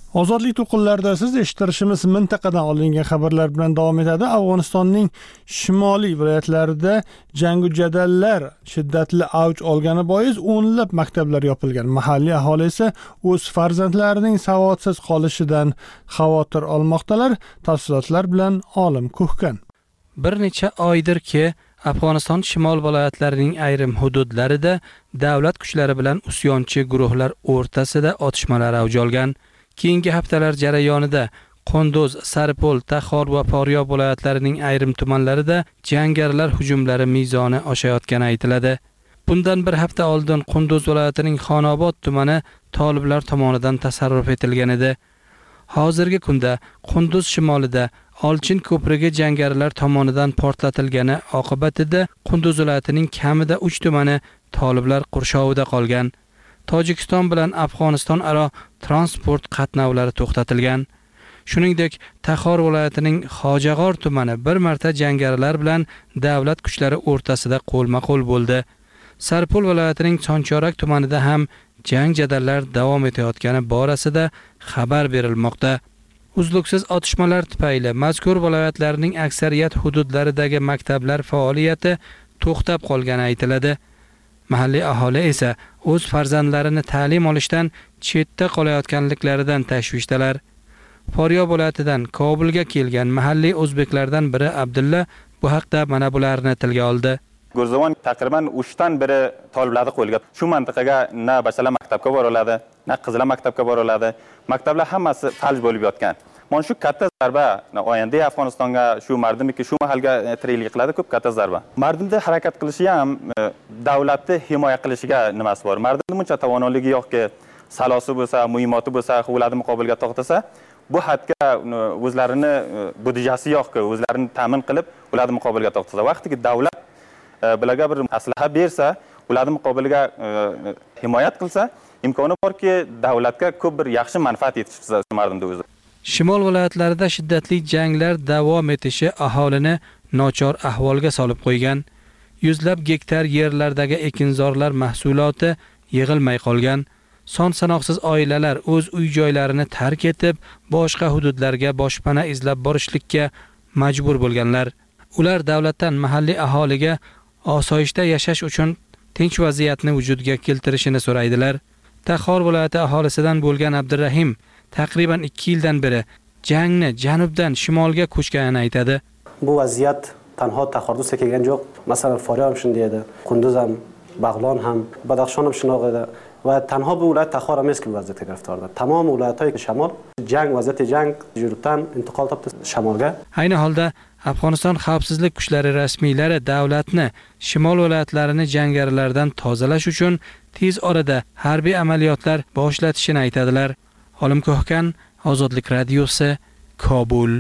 Ozodlik to'lqinlarida siz eshittirishimiz mintaqadan olingan xabarlar bilan davom etadi. Afg'onistonning shimoliy viloyatlarida jangu jadallar shiddatli avj olgani bois o'nlab maktablar yopilgan. Mahalliy aholi esa o'z farzandlarining savodsiz qolishidan xavotir olmoqdalar. Tafsilotlar bilan Olim Kuhkan. Bir necha oydirki Afg'oniston shimol viloyatlarining ayrim hududlarida davlat kuchlari bilan usyonchi guruhlar o'rtasida otishmalar avj olgan. Keyingi haftalar jarayonida Qunduz, Saripol, Taxor va Poryob viloyatlarining ayrim tumanlarida jangarilar hujumlari mezoni oshayotgani aytiladi. Bundan bir hafta oldin Qunduz viloyatining Xonobod tumani toliblar tomonidan tasarruf etilgan edi. Hozirgi kunda Qunduz shimolida Olchin ko'prigi jangarilar tomonidan portlatilgani oqibatida Qunduz viloyatining kamida 3 tumani toliblar qurshovida qolgan. Tojikiston bilan Afg'oniston aro transport qatnovlari to'xtatilgan. Shuningdek, Taxor viloyatining Xojag'or tumani bir marta jangarilar bilan davlat kuchlari o'rtasida qo'lma-qo'l bo'ldi. Saripol viloyatining Sonchorak tumanida ham jang jadallar davom etayotgani borasida xabar berilmoqda. Uzluksiz otishmalar tufayli mazkur viloyatlarning aksariyat hududlaridagi maktablar faoliyati to'xtab qolgani aytiladi. Mahalliy aholi esa o'z farzandlarini ta'lim olishdan chetda qolayotganliklaridan tashvishdalar. Poryob viloyatidan Kobulga kelgan mahalliy o'zbeklardan biri Abdulla bu haqda mana bularni tilga oldi. Go'rzavon taqriban 3 dan biri toliblarni qo'lga. Shu mintaqaga na bachalalar maktabga boriladi, na qizlar maktabga boriladi. Maktablar hammasi falj bo'lib yotgan. Mana shu katta zarba oyanda Afg'onistonga shu mardimiki shu mahalga tiriklik qiladi, ko'p katta zarba. Mardimda harakat qilishi ham davlatni himoya qilishiga nimasi bor. Mardimda buncha to'g'onligi yo'qki, salosi bo'lsa, muhimmati bo'lsa, ularni muqobilga to'xtasa, bu hadga o'zlarini budjasi yo'qki, o'zlarini ta'min qilib, ularni muqobilga to'xtasa, vaqtiki davlat bularga bir aslaha bersa, ularni muqobilga himoyat qilsa, imkoni borki, davlatga ko'p bir yaxshi manfaat yetishsa mardimda o'zi. Shimol viloyatlarida shiddatli janglar davom etishi aholini nochor ahvolga solib qo'ygan. Yuzlab gektar yerlardagi ekinzorlar mahsuloti yig'ilmay qolgan. Son sanoqsiz oilalar o'z uy-joylarini tark etib, boshqa hududlarga boshpana izlab borishlikka majbur bo'lganlar. Ular davlatdan mahalliy aholiga osoyishta yashash uchun tinch vaziyatni vujudga keltirishini so'raydilar. Taxor viloyati aholisidan bo'lgan Abdurrahim taqriban 2 yildan beri jangni janubdan shimolga ko'chganini aytadi. Bu vaziyat tanho Taxordusga kelgan yo'q. Masalan, Foryob ham shunday edi, Qunduz ham, Bag'lon ham, Badaxshon ham shunaqa edi. Va tanho bu viloyat Taxor emas ki vaziyatga giriftorda. Tamom viloyatlar shamol, jang vaziyati jang janubdan intiqol topdi shamolga. Ayni holda Afg'oniston xavfsizlik kuchlari rasmiylari davlatni shimol viloyatlarini jangarilardan tozalash uchun tez orada harbiy amaliyotlar boshlatishini aytadilar. Olim Kuhkan, Ozodlik radiosi, Kobul.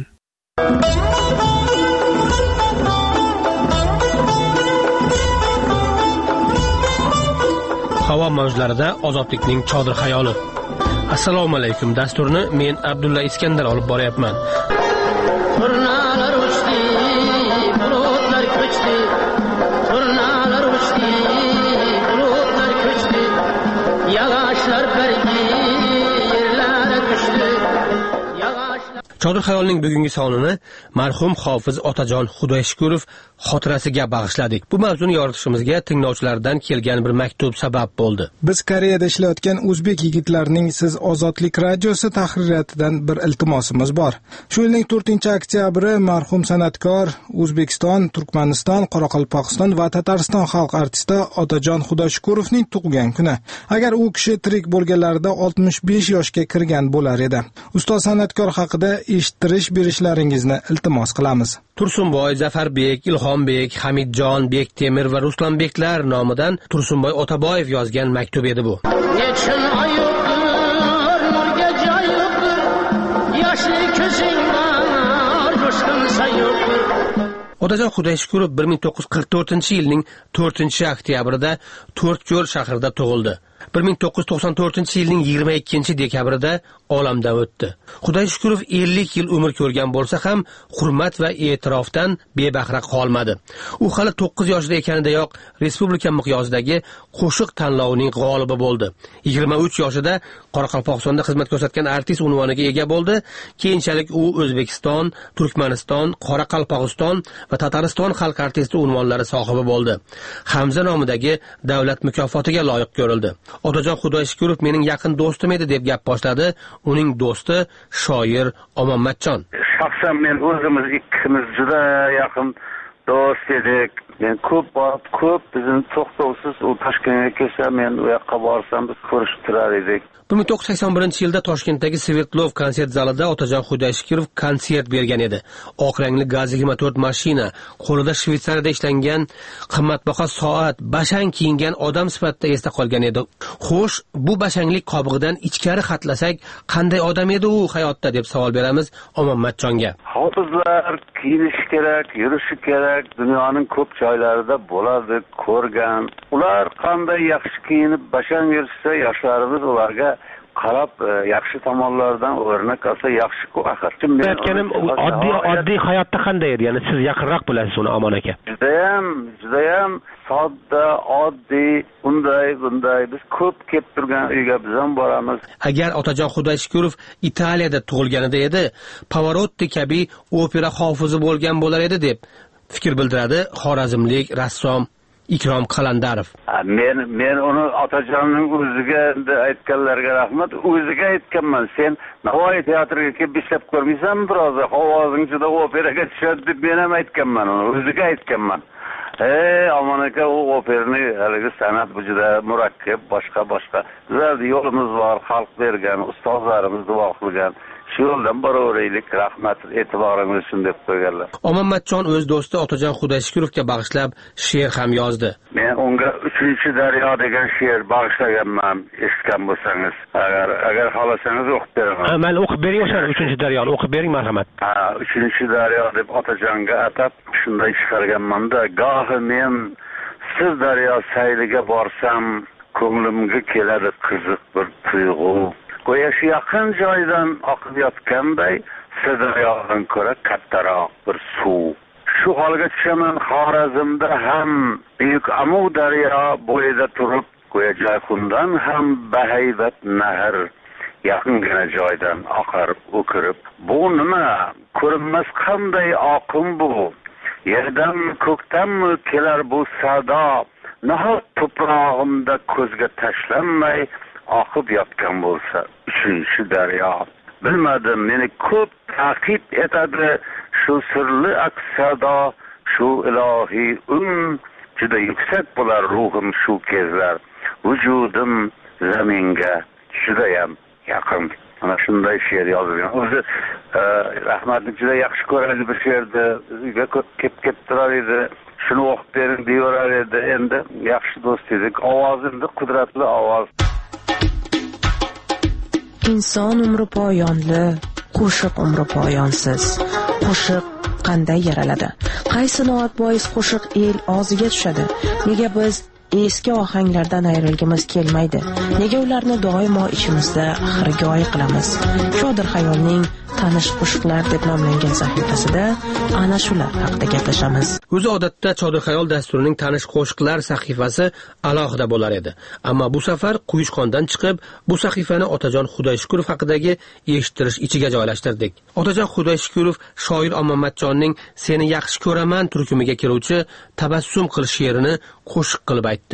Havo mavjlarida ozodlikning chodir xayoli. Assalomu alaykum. Dasturni men Abdulla Iskandar olib boryapman. Turnalar uçdi, bulutlar ko'chdi. Turnalar uçdi, bulutlar ko'chdi. Yog'ochlar birgi yerlarga tushdi. Chodir xayolning bugungi sonini marhum hofiz Otajon Xudoyshukurov xotirasiga bag'ishladik. Bu mavzuni yoritishimizga tinglovchilardan kelgan bir maktub sabab bo'ldi. Biz Koreyada ishlayotgan o'zbek yigitlarining Siz Ozodlik radiosi tahririyatidan bir iltimosimiz bor. Shu yilning 4-oktyabri marhum san'atkor O'zbekiston, Turkmaniston, Qoraqalpog'iston va Tatariston xalq artisti Otajon Xudoyshukurovning tug'ilgan kuni. Agar u kishi tirik bo'lganlarida 65 yoshga kirgan bo'lar edi. Ustoz san'atkor haqida eshittirish berishlaringizni iltimos qilamiz. Tursunboy, Zafarbek, Ilhombek, Hamidjon, Bektemir va Ruslanbeklar nomidan Tursunboy Otaboyev yozgan maktub edi bu. Nechun oyog'ir, nurga joy yo'qdir, yoshli ko'zingdan jo'shqinsa yo'qdir. Otajon Xudoyshukurov 1944-yilning 4-oktyabrida To'rtko'l shahrida tug'ildi. 1994-yilning 22-dekabrida olamdan o'tdi. Xudoy shukrov 50 yil umr ko'rgan bo'lsa ham hurmat va e'tirofdan bebahra qolmadi. U hali 9 yoshida ekanidayoq respublika miqyosidagi qo'shiq tanlovining g'olibi bo'ldi. 23 yoshida Qoraqalpog'istonda xizmat ko'rsatgan artist unvoniga ega bo'ldi. Keyinchalik u O'zbekiston, Turkmaniston, Qoraqalpog'iston va Tatariston xalq artisti unvonlari sohibi bo'ldi. Hamza nomidagi davlat mukofotiga loyiq ko'rildi. Otajon Xudoyshukurov mening yaqin do'stim edi deb gap boshladi. Uning do'sti shoir Omonmatjon. Shaxsan men o'zimiz ikkimiz juda yaqin do'st edik. Men ko'p bizning to'xtovsiz u Toshkentga kelsa, men u yoqqa borsam biz ko'rishib turar edik. 1981-yilda Toshkentdagi Svetlov konsert zalida Otajon Xudoyshukurov konsert bergan edi. Oq rangli gaz 24 mashina, qo'lida Shveysariyada ishlangan qimmatbaho soat, bashang kiyingan odam sifatida esda qolgan edi. Xo'sh, bu bashanglik qobig'idan ichkari xatlasak, qanday odam edi u hayotda deb savol beramiz Omonmatjonga. Hofizlar kiyinishi kerak, yurishi kerak, dunyoning ko'p joylarida bo'ladi, ko'rgan. Ular qanday yaxshi kiyinib bashang yursa, yoshlarimiz ularga qarab yaxshi tomonlardan o'rnak olsa yaxshi-ku axir. Men aytganim oddiy hayotda qanday edi? Ya'ni siz yaqinroq bilasiz uni Omon aka. Judayam sodda, oddiy, bunday biz ko'p kelib turgan uyga biz ham boramiz. Agar Otajon Xudoyshukurov Italiyada tug'ilganida edi, Pavarotti kabi opera hofizi bo'lgan bo'lar edi deb fikr bildiradi xorazmlik rassom Ikrom Qalandarov. Men uni otajonning o'ziga aytganlarga rahmat. O'ziga aytganman. Sen Navoiy teatriga kelib ishlab ko'rmaysanmi biroz? Ovozing juda operaga tushadi deb men ham aytganman uni. O'ziga aytganman. Omon aka, u operani haligi san'at bu juda murakkab, boshqa. Bizlarda yo'limiz bor, xalq bergan, ustozlarimiz duo qilgan. Shu yo'ldan boraveraylik, rahmat, e'tiboringiz uchun deb qo'yganlar. Omonmatjon o'z do'sti Otajon Xudoyshukurovga bag'ishlab she'r ham yozdi. Men unga 3-daryo degan she'r bag'ishlaganman, eshitgan bo'lsangiz. Agar xolasangiz o'qib beraman. Mayli, o'qib bering o'sha 3-daryoni, o'qib bering marhamat. 3-daryo deb Otajonga atab shunday chiqarganman-da, gohi men siz daryo sayliga borsam, ko'nglimga keladi qiziq bir tuyg'u. Go'yo shu yaqin joydan oqib yotganday, Sirdaryodan ko'ra kattaroq bir suv. Shu holga tushaman, Xorazmda ham buyuk Amuv daryo bo'yida turib, go'yo Jayxundan ham bahaybat nahr yaqingina joydan oqar o'kirib. Bu nima? Ko'rinmas qanday oqim bu? Yerdanmi, ko'kdanmi kelar bu sado? Nahot to'prog'imda ko'zga tashlanmay oqib yotgan bo'lsa 3-daryo. Bilmadim, meni ko'p ta'qib etadi shu sirli aks-sado, shu ilohiy juda yuksak bo'lar ruhim shu kezlar. Vujudim zaminga judayam yaqin. Mana shunday she'r yozilgan. O'zi rahmatli juda yaxshi ko'radi bir she'rni, uyga kelib turar edi. Shuni o'qib bering deyaverar edi. Endi yaxshi do'st edik. Ovozimda qudratli ovoz. Inson umri poyonli, qo'shiq umri poyonsiz. Qo'shiq qanday yaraladi? Qaysi noat bois qo'shiq el og'ziga tushadi? Nega biz eski ohanglardan ayrilgimiz kelmaydi? Nega ularni doimo ichimizda xirgoyi qilamiz? Shodir Xayolning tanish qo'shiqlar deb nomlangan sahifasida ana shular haqida gaplashamiz. O'zi odatda Chodir Xayol dasturining tanish qo'shiqlar sahifasi alohida bo'lar edi. Ammo bu safar Quyushqondan chiqib, bu sahifani Otajon Xudoyshukurov haqidagi eshittirish ichiga joylashtirdik. Otajon Xudoyshukurov shoir Omonmatjonning Seni yaxshi ko'raman turkumiga kiruvchi Tabassum qil she'rini qo'shiq qilib aytdi.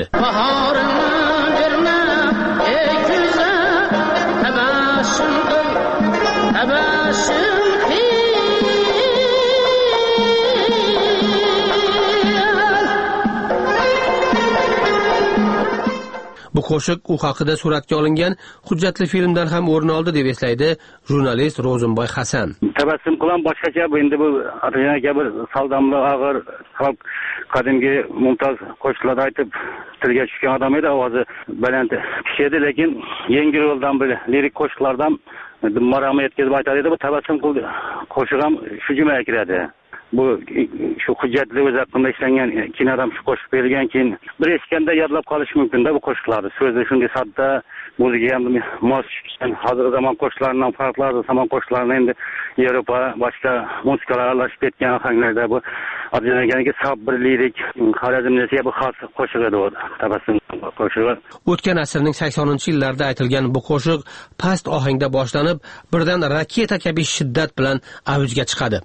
Bu qo'shiq u haqida suratga olingan hujjatli filmdan ham o'rin oldi deb eslaydi jurnalist Ro'zimboy Hasan. Tabassum qilan boshqacha, endi bu aka bir saldamli og'ir xalq qadimgi mumtoz qo'shiqlar aytib tilga tushgan odam edi, ovozi baland kishi edi, lekin yengil yo'ldan bir lirik qo'shiqlardan marhamat yetkazib aytadi edi. Bu tabassum qildi qo'shiq ham shu jumlaga kiradi. bu shu hujjatli o'z haqqında ishlangan kinodan shu qo'shiq berilgan keyin bir eshitganda yodlab qolish mumkin-da bu qo'shiqlarni. So'zi shunday sodda, o'ziga ham mos tushgan hozirgi zamon qo'shiqlaridan farqlari, zamon qo'shiqlarini endi Yevropa boshqa musiqalar aralashib ketgan ohanglarda bu Otajon akaniga sof bir lirik, Xorazmniyasiga bu xos qo'shiq edi u. Tabassum qo'shig'i. O'tgan asrning 80-yillarida aytilgan bu qo'shiq past ohangda boshlanib, birdan raketa kabi shiddat bilan avjga chiqadi.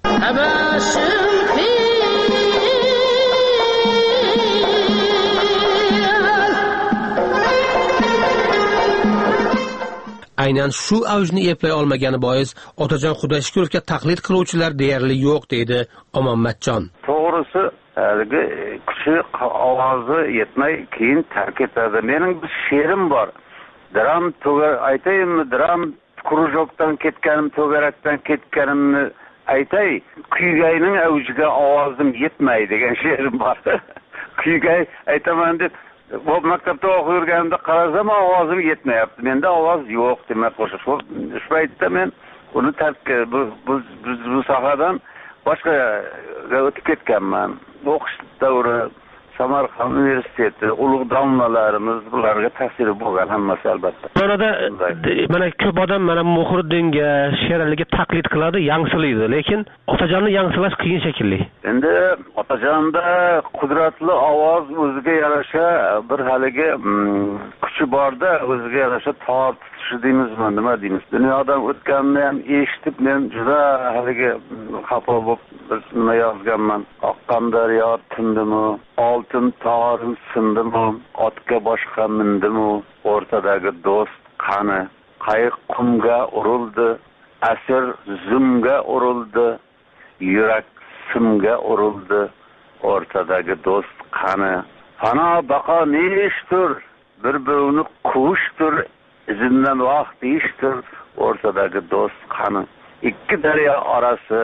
Aynan shu avjni eplay olmagani bois Otajon Xudoyshukurovga taqlid qiluvchilar deyarli yo'q deydi Omonmatjon. To'g'risi, haligi kuchi ovozi yetmay keyin tark etadi. Mening bir she'rim bor. Dram to'gar aytaymi, dram krujokdan ketganim, to'garakdan ketganimni aytay, kuygayning avjiga ovozim yetmay degan she'rim bor. Kuygay aytaman deb bu maktabda o'qib yurganimda qarasam ovozim yetmayapti. Menda ovoz yo'q demak qo'shiq. Shu paytda men uni tark bu sohadan boshqaga o'tib ketganman. O'qish davri Samarqand universiteti, ulug' domlalarimiz bularga ta'siri bo'lgan hammasi albatta. Mana ko'p odam mana Muhriddinga, Sheraliga taqlid qiladi, yangsilaydi, lekin Otajonni yangsilash qiyin shekilli. Endi Otajonda qudratli ovoz o'ziga yarasha bir haligi kuchi borda, o'ziga yarasha tortishi deymizmi, nima deymiz? Dunyodan o'tganini ham eshitib men juda haligi xafa bo'lib nima yozganman. Oqqan daryo tindimi, oltin torim sindimi, otga boshqa mindimi, o'rtadagi do'st qani, qayiq qumga urildi, asir zumga urildi, yurak simga urildi, o'rtadagi do'st qani, fano baqa neshtur, bir birovni quvishtur, izindan vaqt deyishtur, o'rtadagi do'st qani, ikki daryo orasi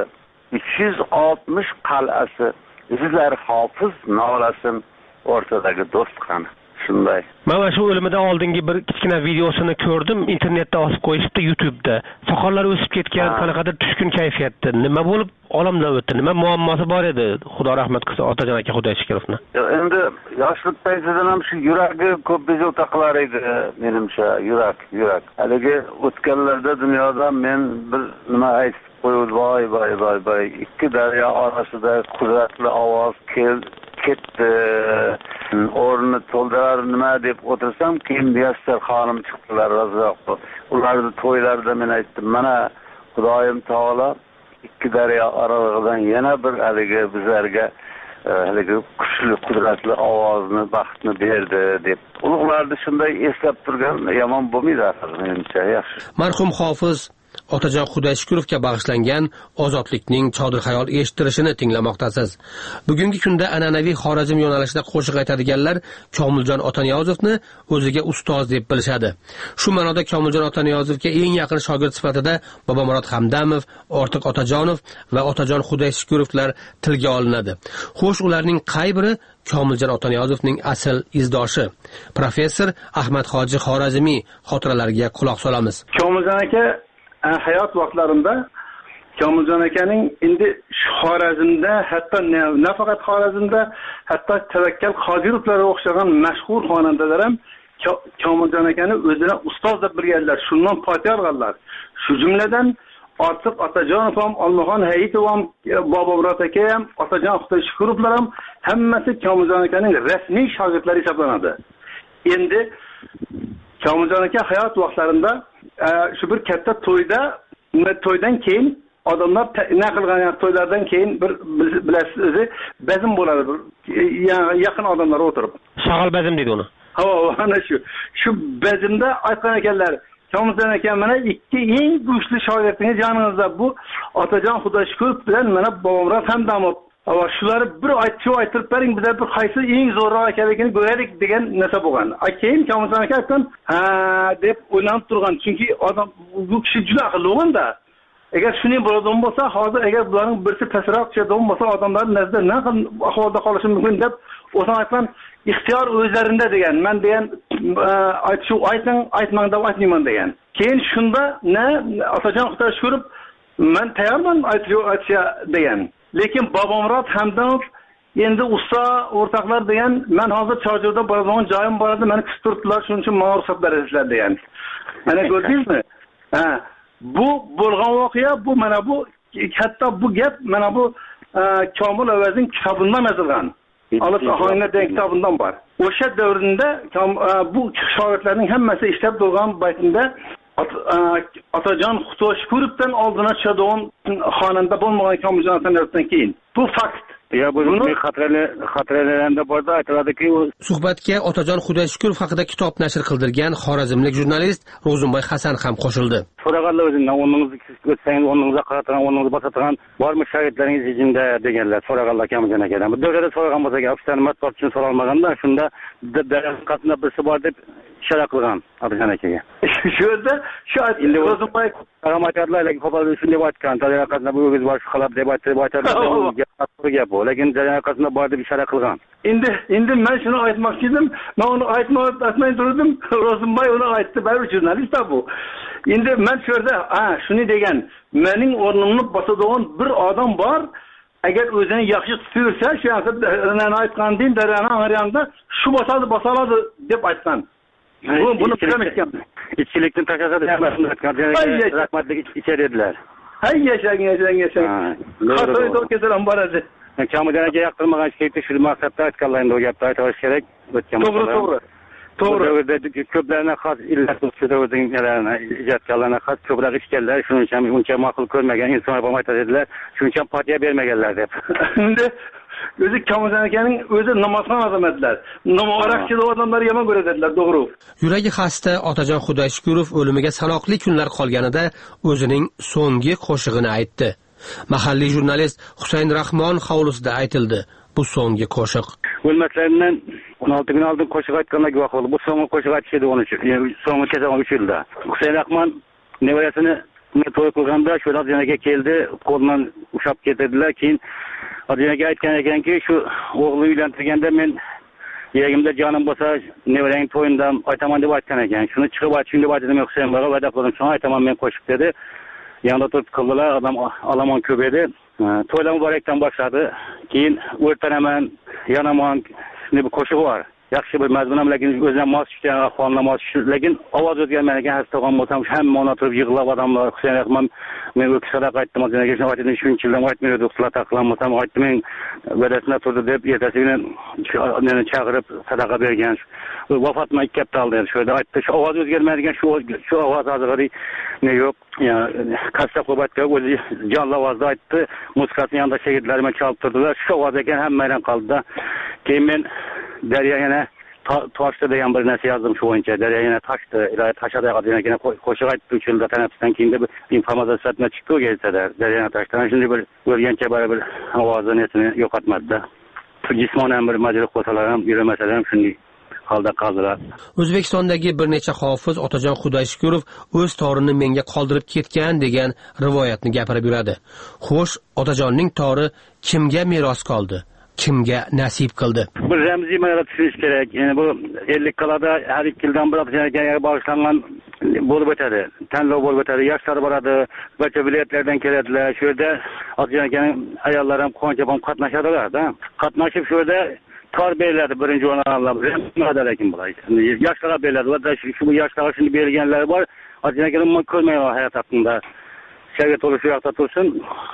360 qal'asi, izlar hofiz nolasin, o'rtadagi do'st qani. Shunday. Mana shu o'limidan oldingi bir kichkina videosini ko'rdim, internetda osib qo'yishdi, YouTube'da. Soqollari o'sib ketgan, qanaqadir tushkun kayfiyatda. Nima bo'lib olamdan o'tdi? Nima muammosi bor edi? Xudo rahmat qilsin Otajon aka Xudoyshukurovni. Endi yoshlik paytidan ham shu yuragi ko'p bezovta qilar edi, menimcha, yurak. Haligi o'tganlarda dunyoda men bir nima aytib qo'yib, voy, ikki daryo orasida qudratli ovoz ketdi. O'rni to'ldirar nima deb o'tirsam, keyin Muyassar xonim chiqdilar, razzoq. Ularning to'ylarida men aytdim, mana Xudoyim taolo ikki daryo oralig'idan yana bir haligi bizlarga haligi kuchli qudratli ovozni, baxtni berdi deb. Ulug'larni shunday eslab turgan yomon bo'lmaydi axir, menimcha yaxshi. Marhum hofiz Otajon Xudoyshukurovga bag'ishlangan ozodlikning chodir xayol eshittirishini tinglamoqdasiz. Bugungi kunda an'anaviy Xorazm yo'nalishida qo'shiq aytadiganlar Komiljon Otaniyozovni o'ziga ustoz deb bilishadi. Shu ma'noda Komiljon Otaniyozovga eng yaqin shogird sifatida Bobomurod Hamdamov, Ortiq Otajonov va Otajon Xudoyshukurovlar tilga olinadi. Xo'sh, ularning qay biri Komiljon Otaniyozovning asl izdoshi? Professor Ahmad Hoji Xorazmiy xotiralariga quloq solamiz. Komiljon aka hayot vaqtlarında Komiljon akaning endi Xorazmda, hatto nafaqat Xorazmda, hatto Tavakkal Qodirovlarga o'xshagan mashhur xonandalar ham Komiljon akani o'zini ustoz deb bilganlar, shundan fotiha olganlar. Shu jumladan Ortiq Otajonov ham, Olmaxon Hayitov ham, Bobomurod aka ham, Otajon Xudoyshukurovlar ham hammasi Komiljon akaning rasmiy shogirdlari hisoblanadi. Endi Komiljon aka hayot vaqtlarida shu bir katta to'ydan keyin odamlar nima qilgan to'ylardan keyin bir bilasiz o'zi bazm bo'ladi, yaqin odamlar o'tirib. Shag'al bazm deydi uni. Ha, ana shu bazmda aytgan ekanlar, Komiljon aka mana ikki eng kuchli shogirdingiz yoningizda, bu Otajon Xudoyshukurov bilan mana Bobomurod Hamdamov. Ama shularni bir aytib bering, bizlar bir qaysi eng zo'rroq ekanligini ko'raylik degan narsa bo'lgan. Keyin Komiljon aka aytgan, ha deb o'ylanib turgan, chunki odam bu kishi juda aqlli bo'lganda. Agar shuning bo'ladigan bo'lsa, hozir agar bularning birsi pastroq tushadigan bo'lsa, odamlar nazarda nima ahvolda qolishi mumkin deb o'zim aytgan, ixtiyor o'zlarida degan. Men degan aytmang deb aytmayman degan. Keyin shunda Otajon Xudoyshukurov men tayyorman aytishga degan. lekin Bobomurod Hamdamov endi usta o'rtoqlar degan, men hozir Chorjo'da boradigan joyim bor edi, meni kutib turibdilar, shuning uchun menga ruxsat berasizlar degan. Mana ko'rdingizmi? Bu bo'lgan voqea, bu mana bu katta bu gap mana bu Komil Avazning kitobidan yozilgan. Olis Ahoyna degan kitobidan bor. O'sha davrda bu shogirdlarning hammasi ishlab turgan baytida Otajon Xudoshkurovdan oldina tushadigan xonanda bo'lmagan Komiljon Atanayevdan keyin. Bu fakt. Ya bu xotiralarida borda aytiladiki, suhbatga Otajon Xudoshkurov haqida kitob nashr qildirgan xorazmlik jurnalist Ro'zimboy Hasan ham qo'shildi. So'raganlar o'zingizdan o'rningizni o'tsangiz, o'rningizga qaratan, o'rningizni bosadigan bormi shogirdlaringiz ichida deganlar so'raganlar Komiljon akadan. Bu davrada so'ragan bo'lsa, ofisdan matbuot uchun so'ralmaganda, shunda qatna birisi bor deb ishora qilgan Otajon akaga. Shu yerda shu Ro'zimboy rahmatlarga qo'pol shunday aytgan, tariqasida bu o'giz bor xalab deb aytadi. Lekin jarayonqasida bor deb ishora qilgan. Endi men shuni aytmoqchi edim. Men uni aytmay turdim. Ro'zimboy uni aytdi, baribir jurnalist bu. Endi men shu yerda shuni degan, mening o'rnimni bosadigan bir odam bor. Agar o'zini yaxshi tutursa, shu yerda aytgandim, daryoning shu bosaladi deb aytgan. Buni bilmagan. İçkilikni tashqarida rahmatli ichirdilar. Hay yashang. Xatoy to'kesalam boradi. Komiljon aka yoqtirmagan ishlikni shu maqsadda aytganlar, endi o gapni aytish kerak. To'g'ri. Ko'plarga xos illat ustida o'zinglarni ijodkorlarga xos ko'proq ishganlar, shuning uchun uncha ma'qul ko'rmagan insonlar ham aytadilar, shuning uchun partiya bermaganlar deb. Endi o'zi Komiljon akaning o'zi namozxon odam edilar. Namoqchi odamlar yomon ko'radilar, to'g'ri. Yuragi xasta Otajon Xudoshkurov o'limiga sanoqli kunlar qolganida o'zining so'nggi qo'shig'ini aytdi. Mahalliy jurnalist Husayn Rahmon hovlisida aytildi bu so'nggi qo'shiq. O'lmaslaridan 16 kun oldin qo'shiq aytganlar guvoh bo'ldi. Bu so'nggi qo'shiq aytishdi onun uchun. So'nggi kechasi 3 yilda. Husayn Rahmon nevarasini to'y qilganda shu Otajonaga keldi, qo'ldan ushlab ketdilar. Keyin Otajonaga aytgan ekanki, shu o'g'lini uylantirganda men yuragimda jonim bo'lsa, nevarang to'yindan aytaman deb aytgan ekan. Shuni chiqib aytishim deb aytdim Husayn bog'a va'da qildim. Shuni aytaman men qo'shib dedi. Yanında turib qildilar, adam alamon ko'p edi. To'ylar muborakdan boshladi. Keyin o'rtanaman, yanaman, shunday bir qo'shiq bor. Yaxshi bir mazmun ham, lekin o'zidan mos tushgan ahvolga mos tushdi. Lekin ovoz o'zgarmagan ekan, hastagon bo'lsam, hamma ona turib yig'lab odamlar, Husayn Rahmon men o'kisada qaytdim, o'zimga shuni aytdim, shuncha yildan aytmaydi, uxlab taqlanmasam, aytdim men vadasida turdi deb ertasiga meni chaqirib sadaqa bergan. Vafotma 2 hafta oldi, shu yerda aytdi. Shu ovoz o'zgarmaydigan shu ovoz hozir ne yo'q. Qasab qo'batga o'zi jonli ovozda aytdi. Musiqasini yanında shagirtlarim chalib turdilar. Shu ovoz ekan hamma hayron qoldi. Keyin men Daryo yana toshdi degan bir narsa yozdim shu bo'yicha. Daryo yana toshdi, iloyi tashadi yana qo'shiq aytdi 3 yilda tanaffusdan keyin deb informatsiya satma chiqdi gazetada. Daryo yana toshdi. Shunday bir o'rgancha baribir ovozini esini yo'qotmadi. Jismonan bir majruh bo'lsalar ham, yurmasalar ham shunday holda qoldilar. O'zbekistondagi bir necha hofiz Otajon Xudoshkurov o'z torini menga qoldirib ketgan degan rivoyatni gapirib yuradi. Xo'sh, Otajonning tori kimga meros qoldi? Kimga nasib qildi? Bir ramziy ma'noda tushunish kerak. Ya'ni bu 50 qalada har 2 yildan bir Otajonga bag'ishlangan bo'lib o'tadi. Tanlov bo'lib o'tadi. Yoshlar boradi, barcha viloyatlardan keladilar. Shu yerda Otajonning ayollari ham qoncha-qon qatnashadilar-da. Qatnashib shu yerda tor beriladi birinchi o'rinlarga. Nima lekin bular. Yoshlarga beriladi. Va shu yoshlarga shuni berganlari bor. Otajonga nima ko'rmayman hayot haqida. Shagir to'lish yoqda tursin.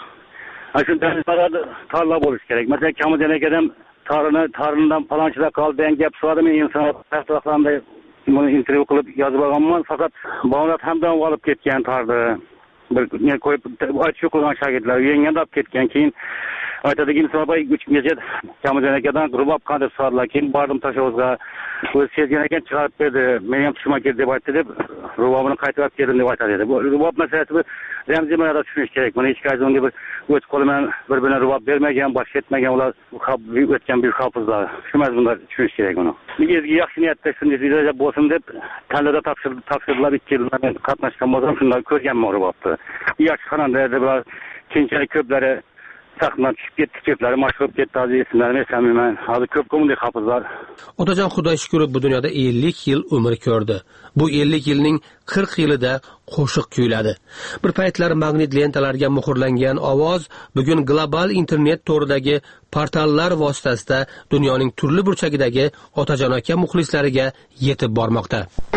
Shundan tarla bo'lish kerak. Masalan, Komiljon akadan tarinidan palonchilar qoldi degan gap so'radi. Men inson taraflarida buni intervyu qilib yozib olganman. Faqat Bobomurod Hamdam olib ketgan tardi. Bir qo'yib aytib qo'ygan shogirdlar yenganda olib ketgan. Keyin aytadiki, Musobay 3 kungacha Komiljon akadan rubob qanday so'radilar. Keyin bordim Tashovuzga. O'zi sezgan ekan chiqarib berdi. Men ham tushma keldi deb aytdi deb rubobini qaytarib keldim deb aytadi. Bu rubob masalasi bir ramziy ma'noda tushunish kerak. Mana hech qachon unga bir o'z qo'lidan bir-birine rubob bermagan, bosh etmagan ular o'tgan bir hofizlar. Shu mazmunda tushunish kerak uni. Ezgi yaxshi niyatda shunday reja bo'lsin deb tanlovda topshirdilar 2 yil qatnashgan bo'lsam shunday ko'rganman rubobni. Yaxshi xonanda deb keyinchalik ko'plari sahnadan tushib ketdi, ko'plari mashhur bo'lib ketdi, hozir ismlarini eslolmayman. Hozir ko'p bunday hofizlar. Otajon Xudoy shukr bu dunyoda 50 yil umr ko'rdi. Bu 50 yilning 40 yilida qo'shiq kuyladi. Bir paytlar magnit lentalarga muhrlangan ovoz bugun global internet to'ridagi portallar vositasida dunyoning turli burchagidagi Otajon aka muxlislariga yetib bormoqda.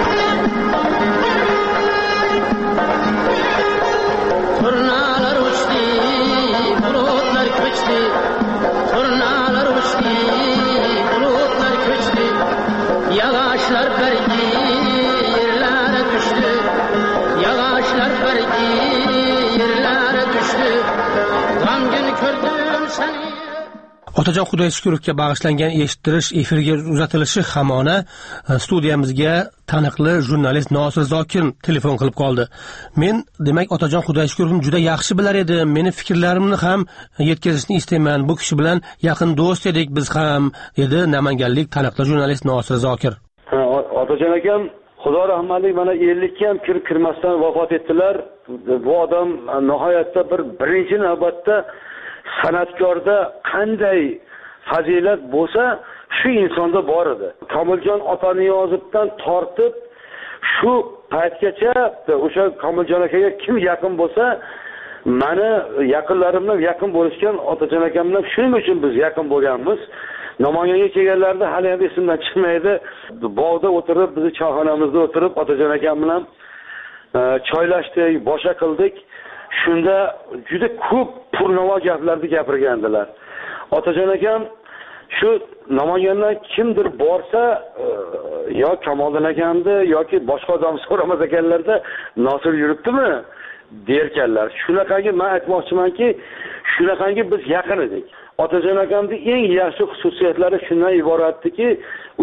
Turnalar uçtu, bulutlar köçtü. Turnalar uçtu, bulutlar köçtü. Yağışlar bergi, yerlere düştü. Yağışlar bergi, yerlere düştü. Gam gün gördüm seni. Otajon Xudoy shukurovga bag'ishlangan eshittirish efirga uzatilishi hamona studiyamizga taniqli jurnalist Nosir Zokir telefon qilib qoldi. Men demak Otajon Xudoy shukurovni juda yaxshi bilar edim. Meni fikrlarimni ham yetkazishni istayman. Bu kishi bilan yaqin do'st edik biz ham, dedi namanganlik taniqli jurnalist Nosir Zokir. Otajon akam Xudo rahmatli mana 50 ga ham kirmasdan vafot etdilar. Bu odam nihoyatda birinchi navbatda san'atkorda qanday fazilat bo'lsa, shu insonda bor edi. Komiljon Otaniyozovdan tortib shu paytgacha o'sha Komiljon akaga kim yaqin bo'lsa, meni yaqinlarimdan yaqin bo'lishgan Otajon akam bilan shuning uchun biz yaqin bo'lganmiz. Namanganiga kelganlarda hali ham esimdan chiqmaydi. Bog'da o'tirib, bizni choyxonamizda o'tirib Otajon akam bilan choylashdik, boshqa qildik. Shunda juda ko'p purnavo gaplarni gapirgandilar. Otajon akam shu Namangandan kimdir borsa, yo Kamoliddin akamni yoki boshqa odam so'ramas ekanlarda, Nosir yuribdimi derkanlar. Shunaqangi men aytmoqchimanki, shunaqangi biz yaqin edik. Otajon akamning eng yaxshi xususiyatlari shundan iboratdiki, u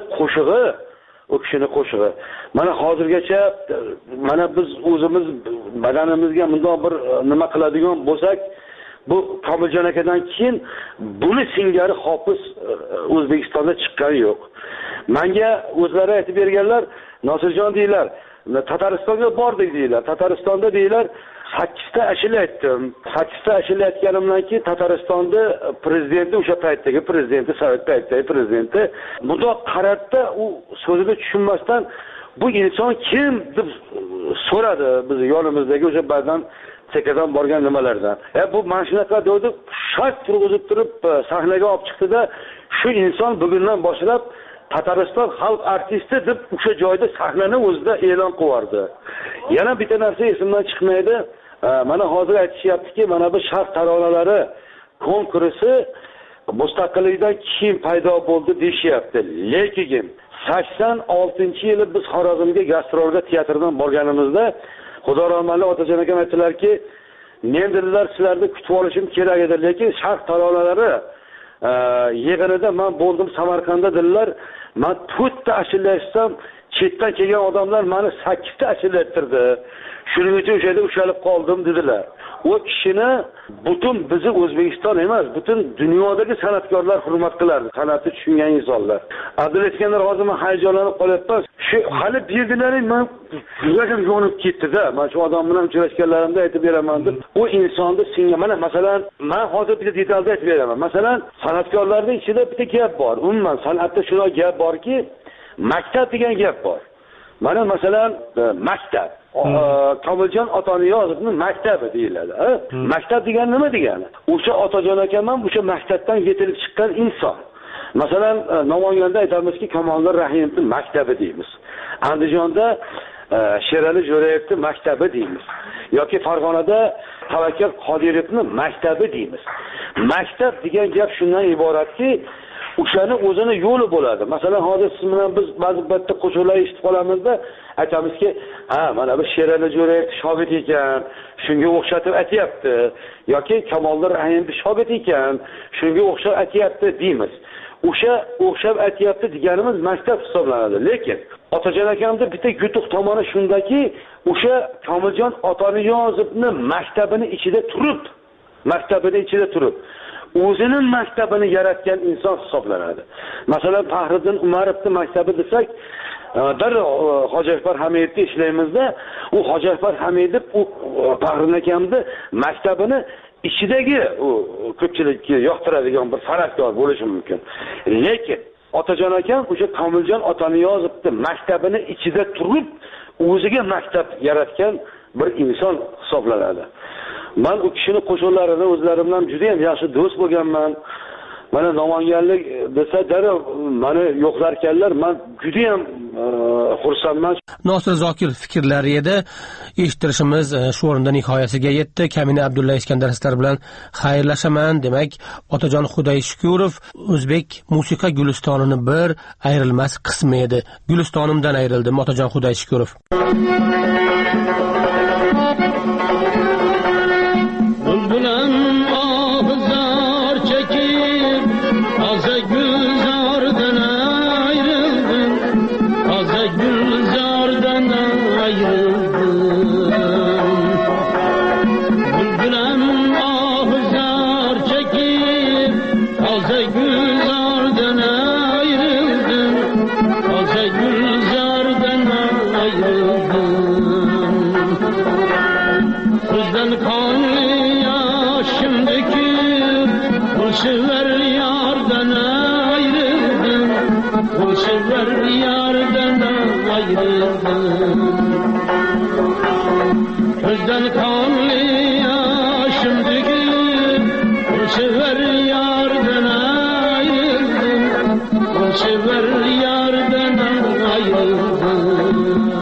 kishini qo'shig'i. Mana hozirgacha mana biz o'zimiz badanimizga bundoq bir nima qiladigan bo'lsak, bu Komiljon akadan keyin buni singari hofiz O'zbekistonda chiqqani yo'q. Menga o'zlari aytib berganlar, Nosirjon deylar, Tataristonga bordik deylar. Tataristonda deylar 8 ta ashula aytdim. 8 ta ashula aytganimdan keyin Tataristonda prezidenti o'sha paytdagi prezidenti, Sovet paytidagi prezidenti bundoq qaratda u so'zini tushunmasdan bu inson kim deb so'radi biz yonimizdagi o'sha ba'zan chekadan borgan nimalardan. Bu mana shunaqa dedi, shart turg'izib turib sahnaga olib chiqdi-da, shu inson bugundan boshlab Tatariston xalq artisti deb o'sha joyda sahnani o'zida e'lon qilardi. Yana bitta narsa esimdan chiqmaydi. Mana hozir aytishyaptiki, mana bu sharq taronalari konkursi mustaqillikdan keyin paydo bo'ldi deyishyapti. Lekin 86-yili biz Xorazmga gastrolga teatrdan borganimizda Xudo rahmatli Otajon akam aytdilarki, men dedilar sizlarni kutib olishim kerak edi, lekin sharq taronalari yig'inida men bo'ldim Samarqandda dedilar. Men 4 ta ashula aytsam, chetdan kelgan odamlar meni 8 ta ashula ayttirdi. Shuning uchun o'sha yerda ushalib qoldim dedilar. O kishini butun bizi O'zbekiston emas, butun dunyodagi san'atkorlar hurmat qilardi, san'atni tushungan insonlar. Abdulla Iskandar hozir men hayajonlanib qolyapman. Shu hali bildilaring men yuragim yonib ketdi-da. Men shu odam bilan uchrashganlarimda aytib beraman deb. O insonni singa mana masalan, men hozir bitta detalda aytib beraman. Masalan, san'atkorlarning ichida bitta gap bor. Umuman san'atda shunday gap borki, maktab degan gap bor. Mana masalan, maktab Komiljon Otaniyozovning maktabi deyiladi. Maktab degani nima degani? O'sha Otajon akam ham o'sha maktabdan yetilib chiqqan inson. Masalan, Namanganda aytamizki, Kamoliddin Rahimovning maktabi deymiz. Andijonda Sherali Jo'rayevning maktabi deymiz. Yoki Farg'onada Tavakkal Qodirovning maktabi deymiz. Maktab degan gap shundan iboratki, o'shani o'zini yo'li bo'ladi. Masalan, hozir siz bilan biz ba'zi bitta qo'shiqlar eshitib qolamizda, aytamizki, mana bu Sherali Jo'rayev shogird ekan, shunga o'xshatib aytayapti, yoki Kamoliddin Rahimov shogird ekan, shunga o'xshab aytayapti deymiz. O'sha o'xshab aytayapti deganimiz maktab hisoblanadi. Lekin Otajon akamning bitta yutuq tomoni shundaki, o'sha Komiljon Otaniyozovning maktabini ichida turib o'zining maktabini yaratgan inson hisoblanadi. Masalan, Fahriddin Umarovning maktabi desak, bir Hoji Akbar Hamidovda ishlaymizda, u Hoji Akbar Hamidov u Fahriddin akamning maktabini ichidagi u ko'pchilikka yoqtiradigan bir san'atkor bo'lishi mumkin. Lekin Otajon akam o'sha Komiljon Otaniyozovni maktabini ichida turib, o'ziga maktab yaratgan bir inson hisoblanadi. Men u kishini qo'shiqlarini o'zlarim bilan juda ham yaxshi do'st bo'lganman. Mana Namanganlik desa darrov meni yo'qlarkanlar, men juda ham xursandman. Nosir Zokir fikrlari edi. Eshittirishimiz shu o'rinda nihoyasiga yetdi. Kamina Abdulla Iskandar sizlar bilan xayrlashaman. Demak, Otajon Xudoyshukurov o'zbek musiqa gulistonining bir ayrilmas qismi edi. Gulistonimdan ayrildim Otajon Xudoyshukurov. Gözden kanlı yaşım döküp bu sefer yardan ayrıldım, bu sefer yardan ayrıldım.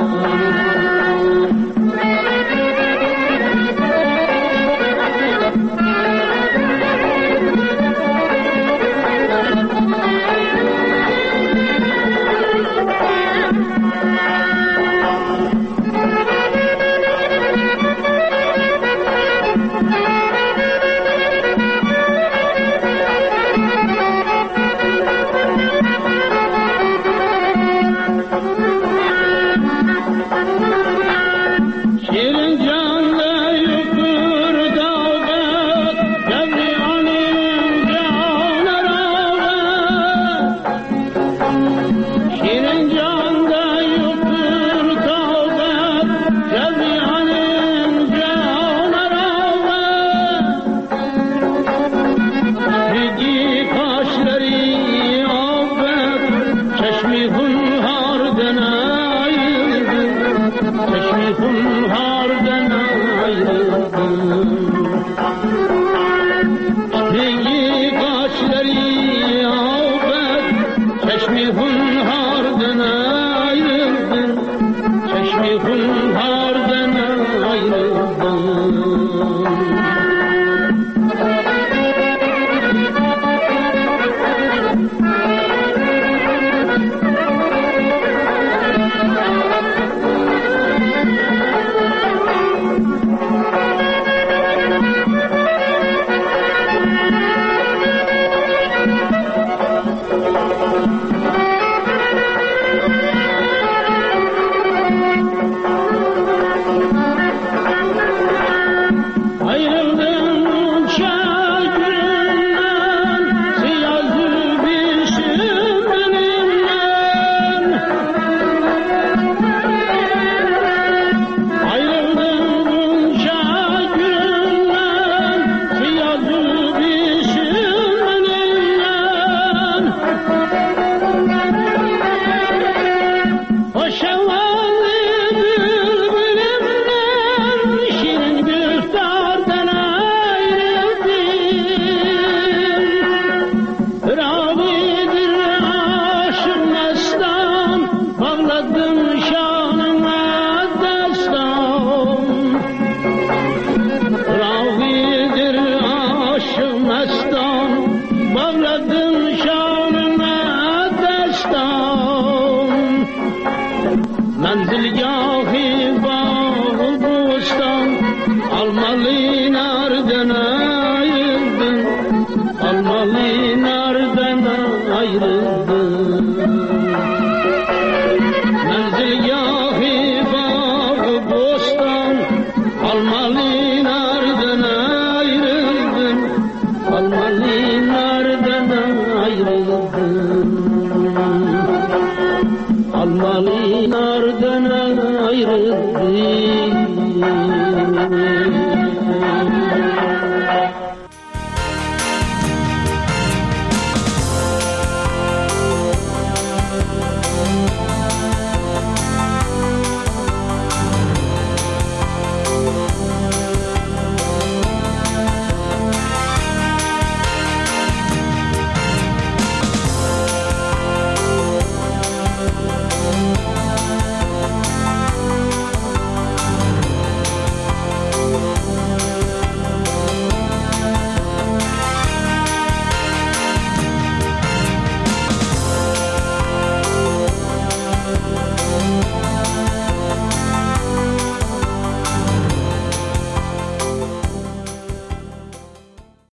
Almalı nereden ayrı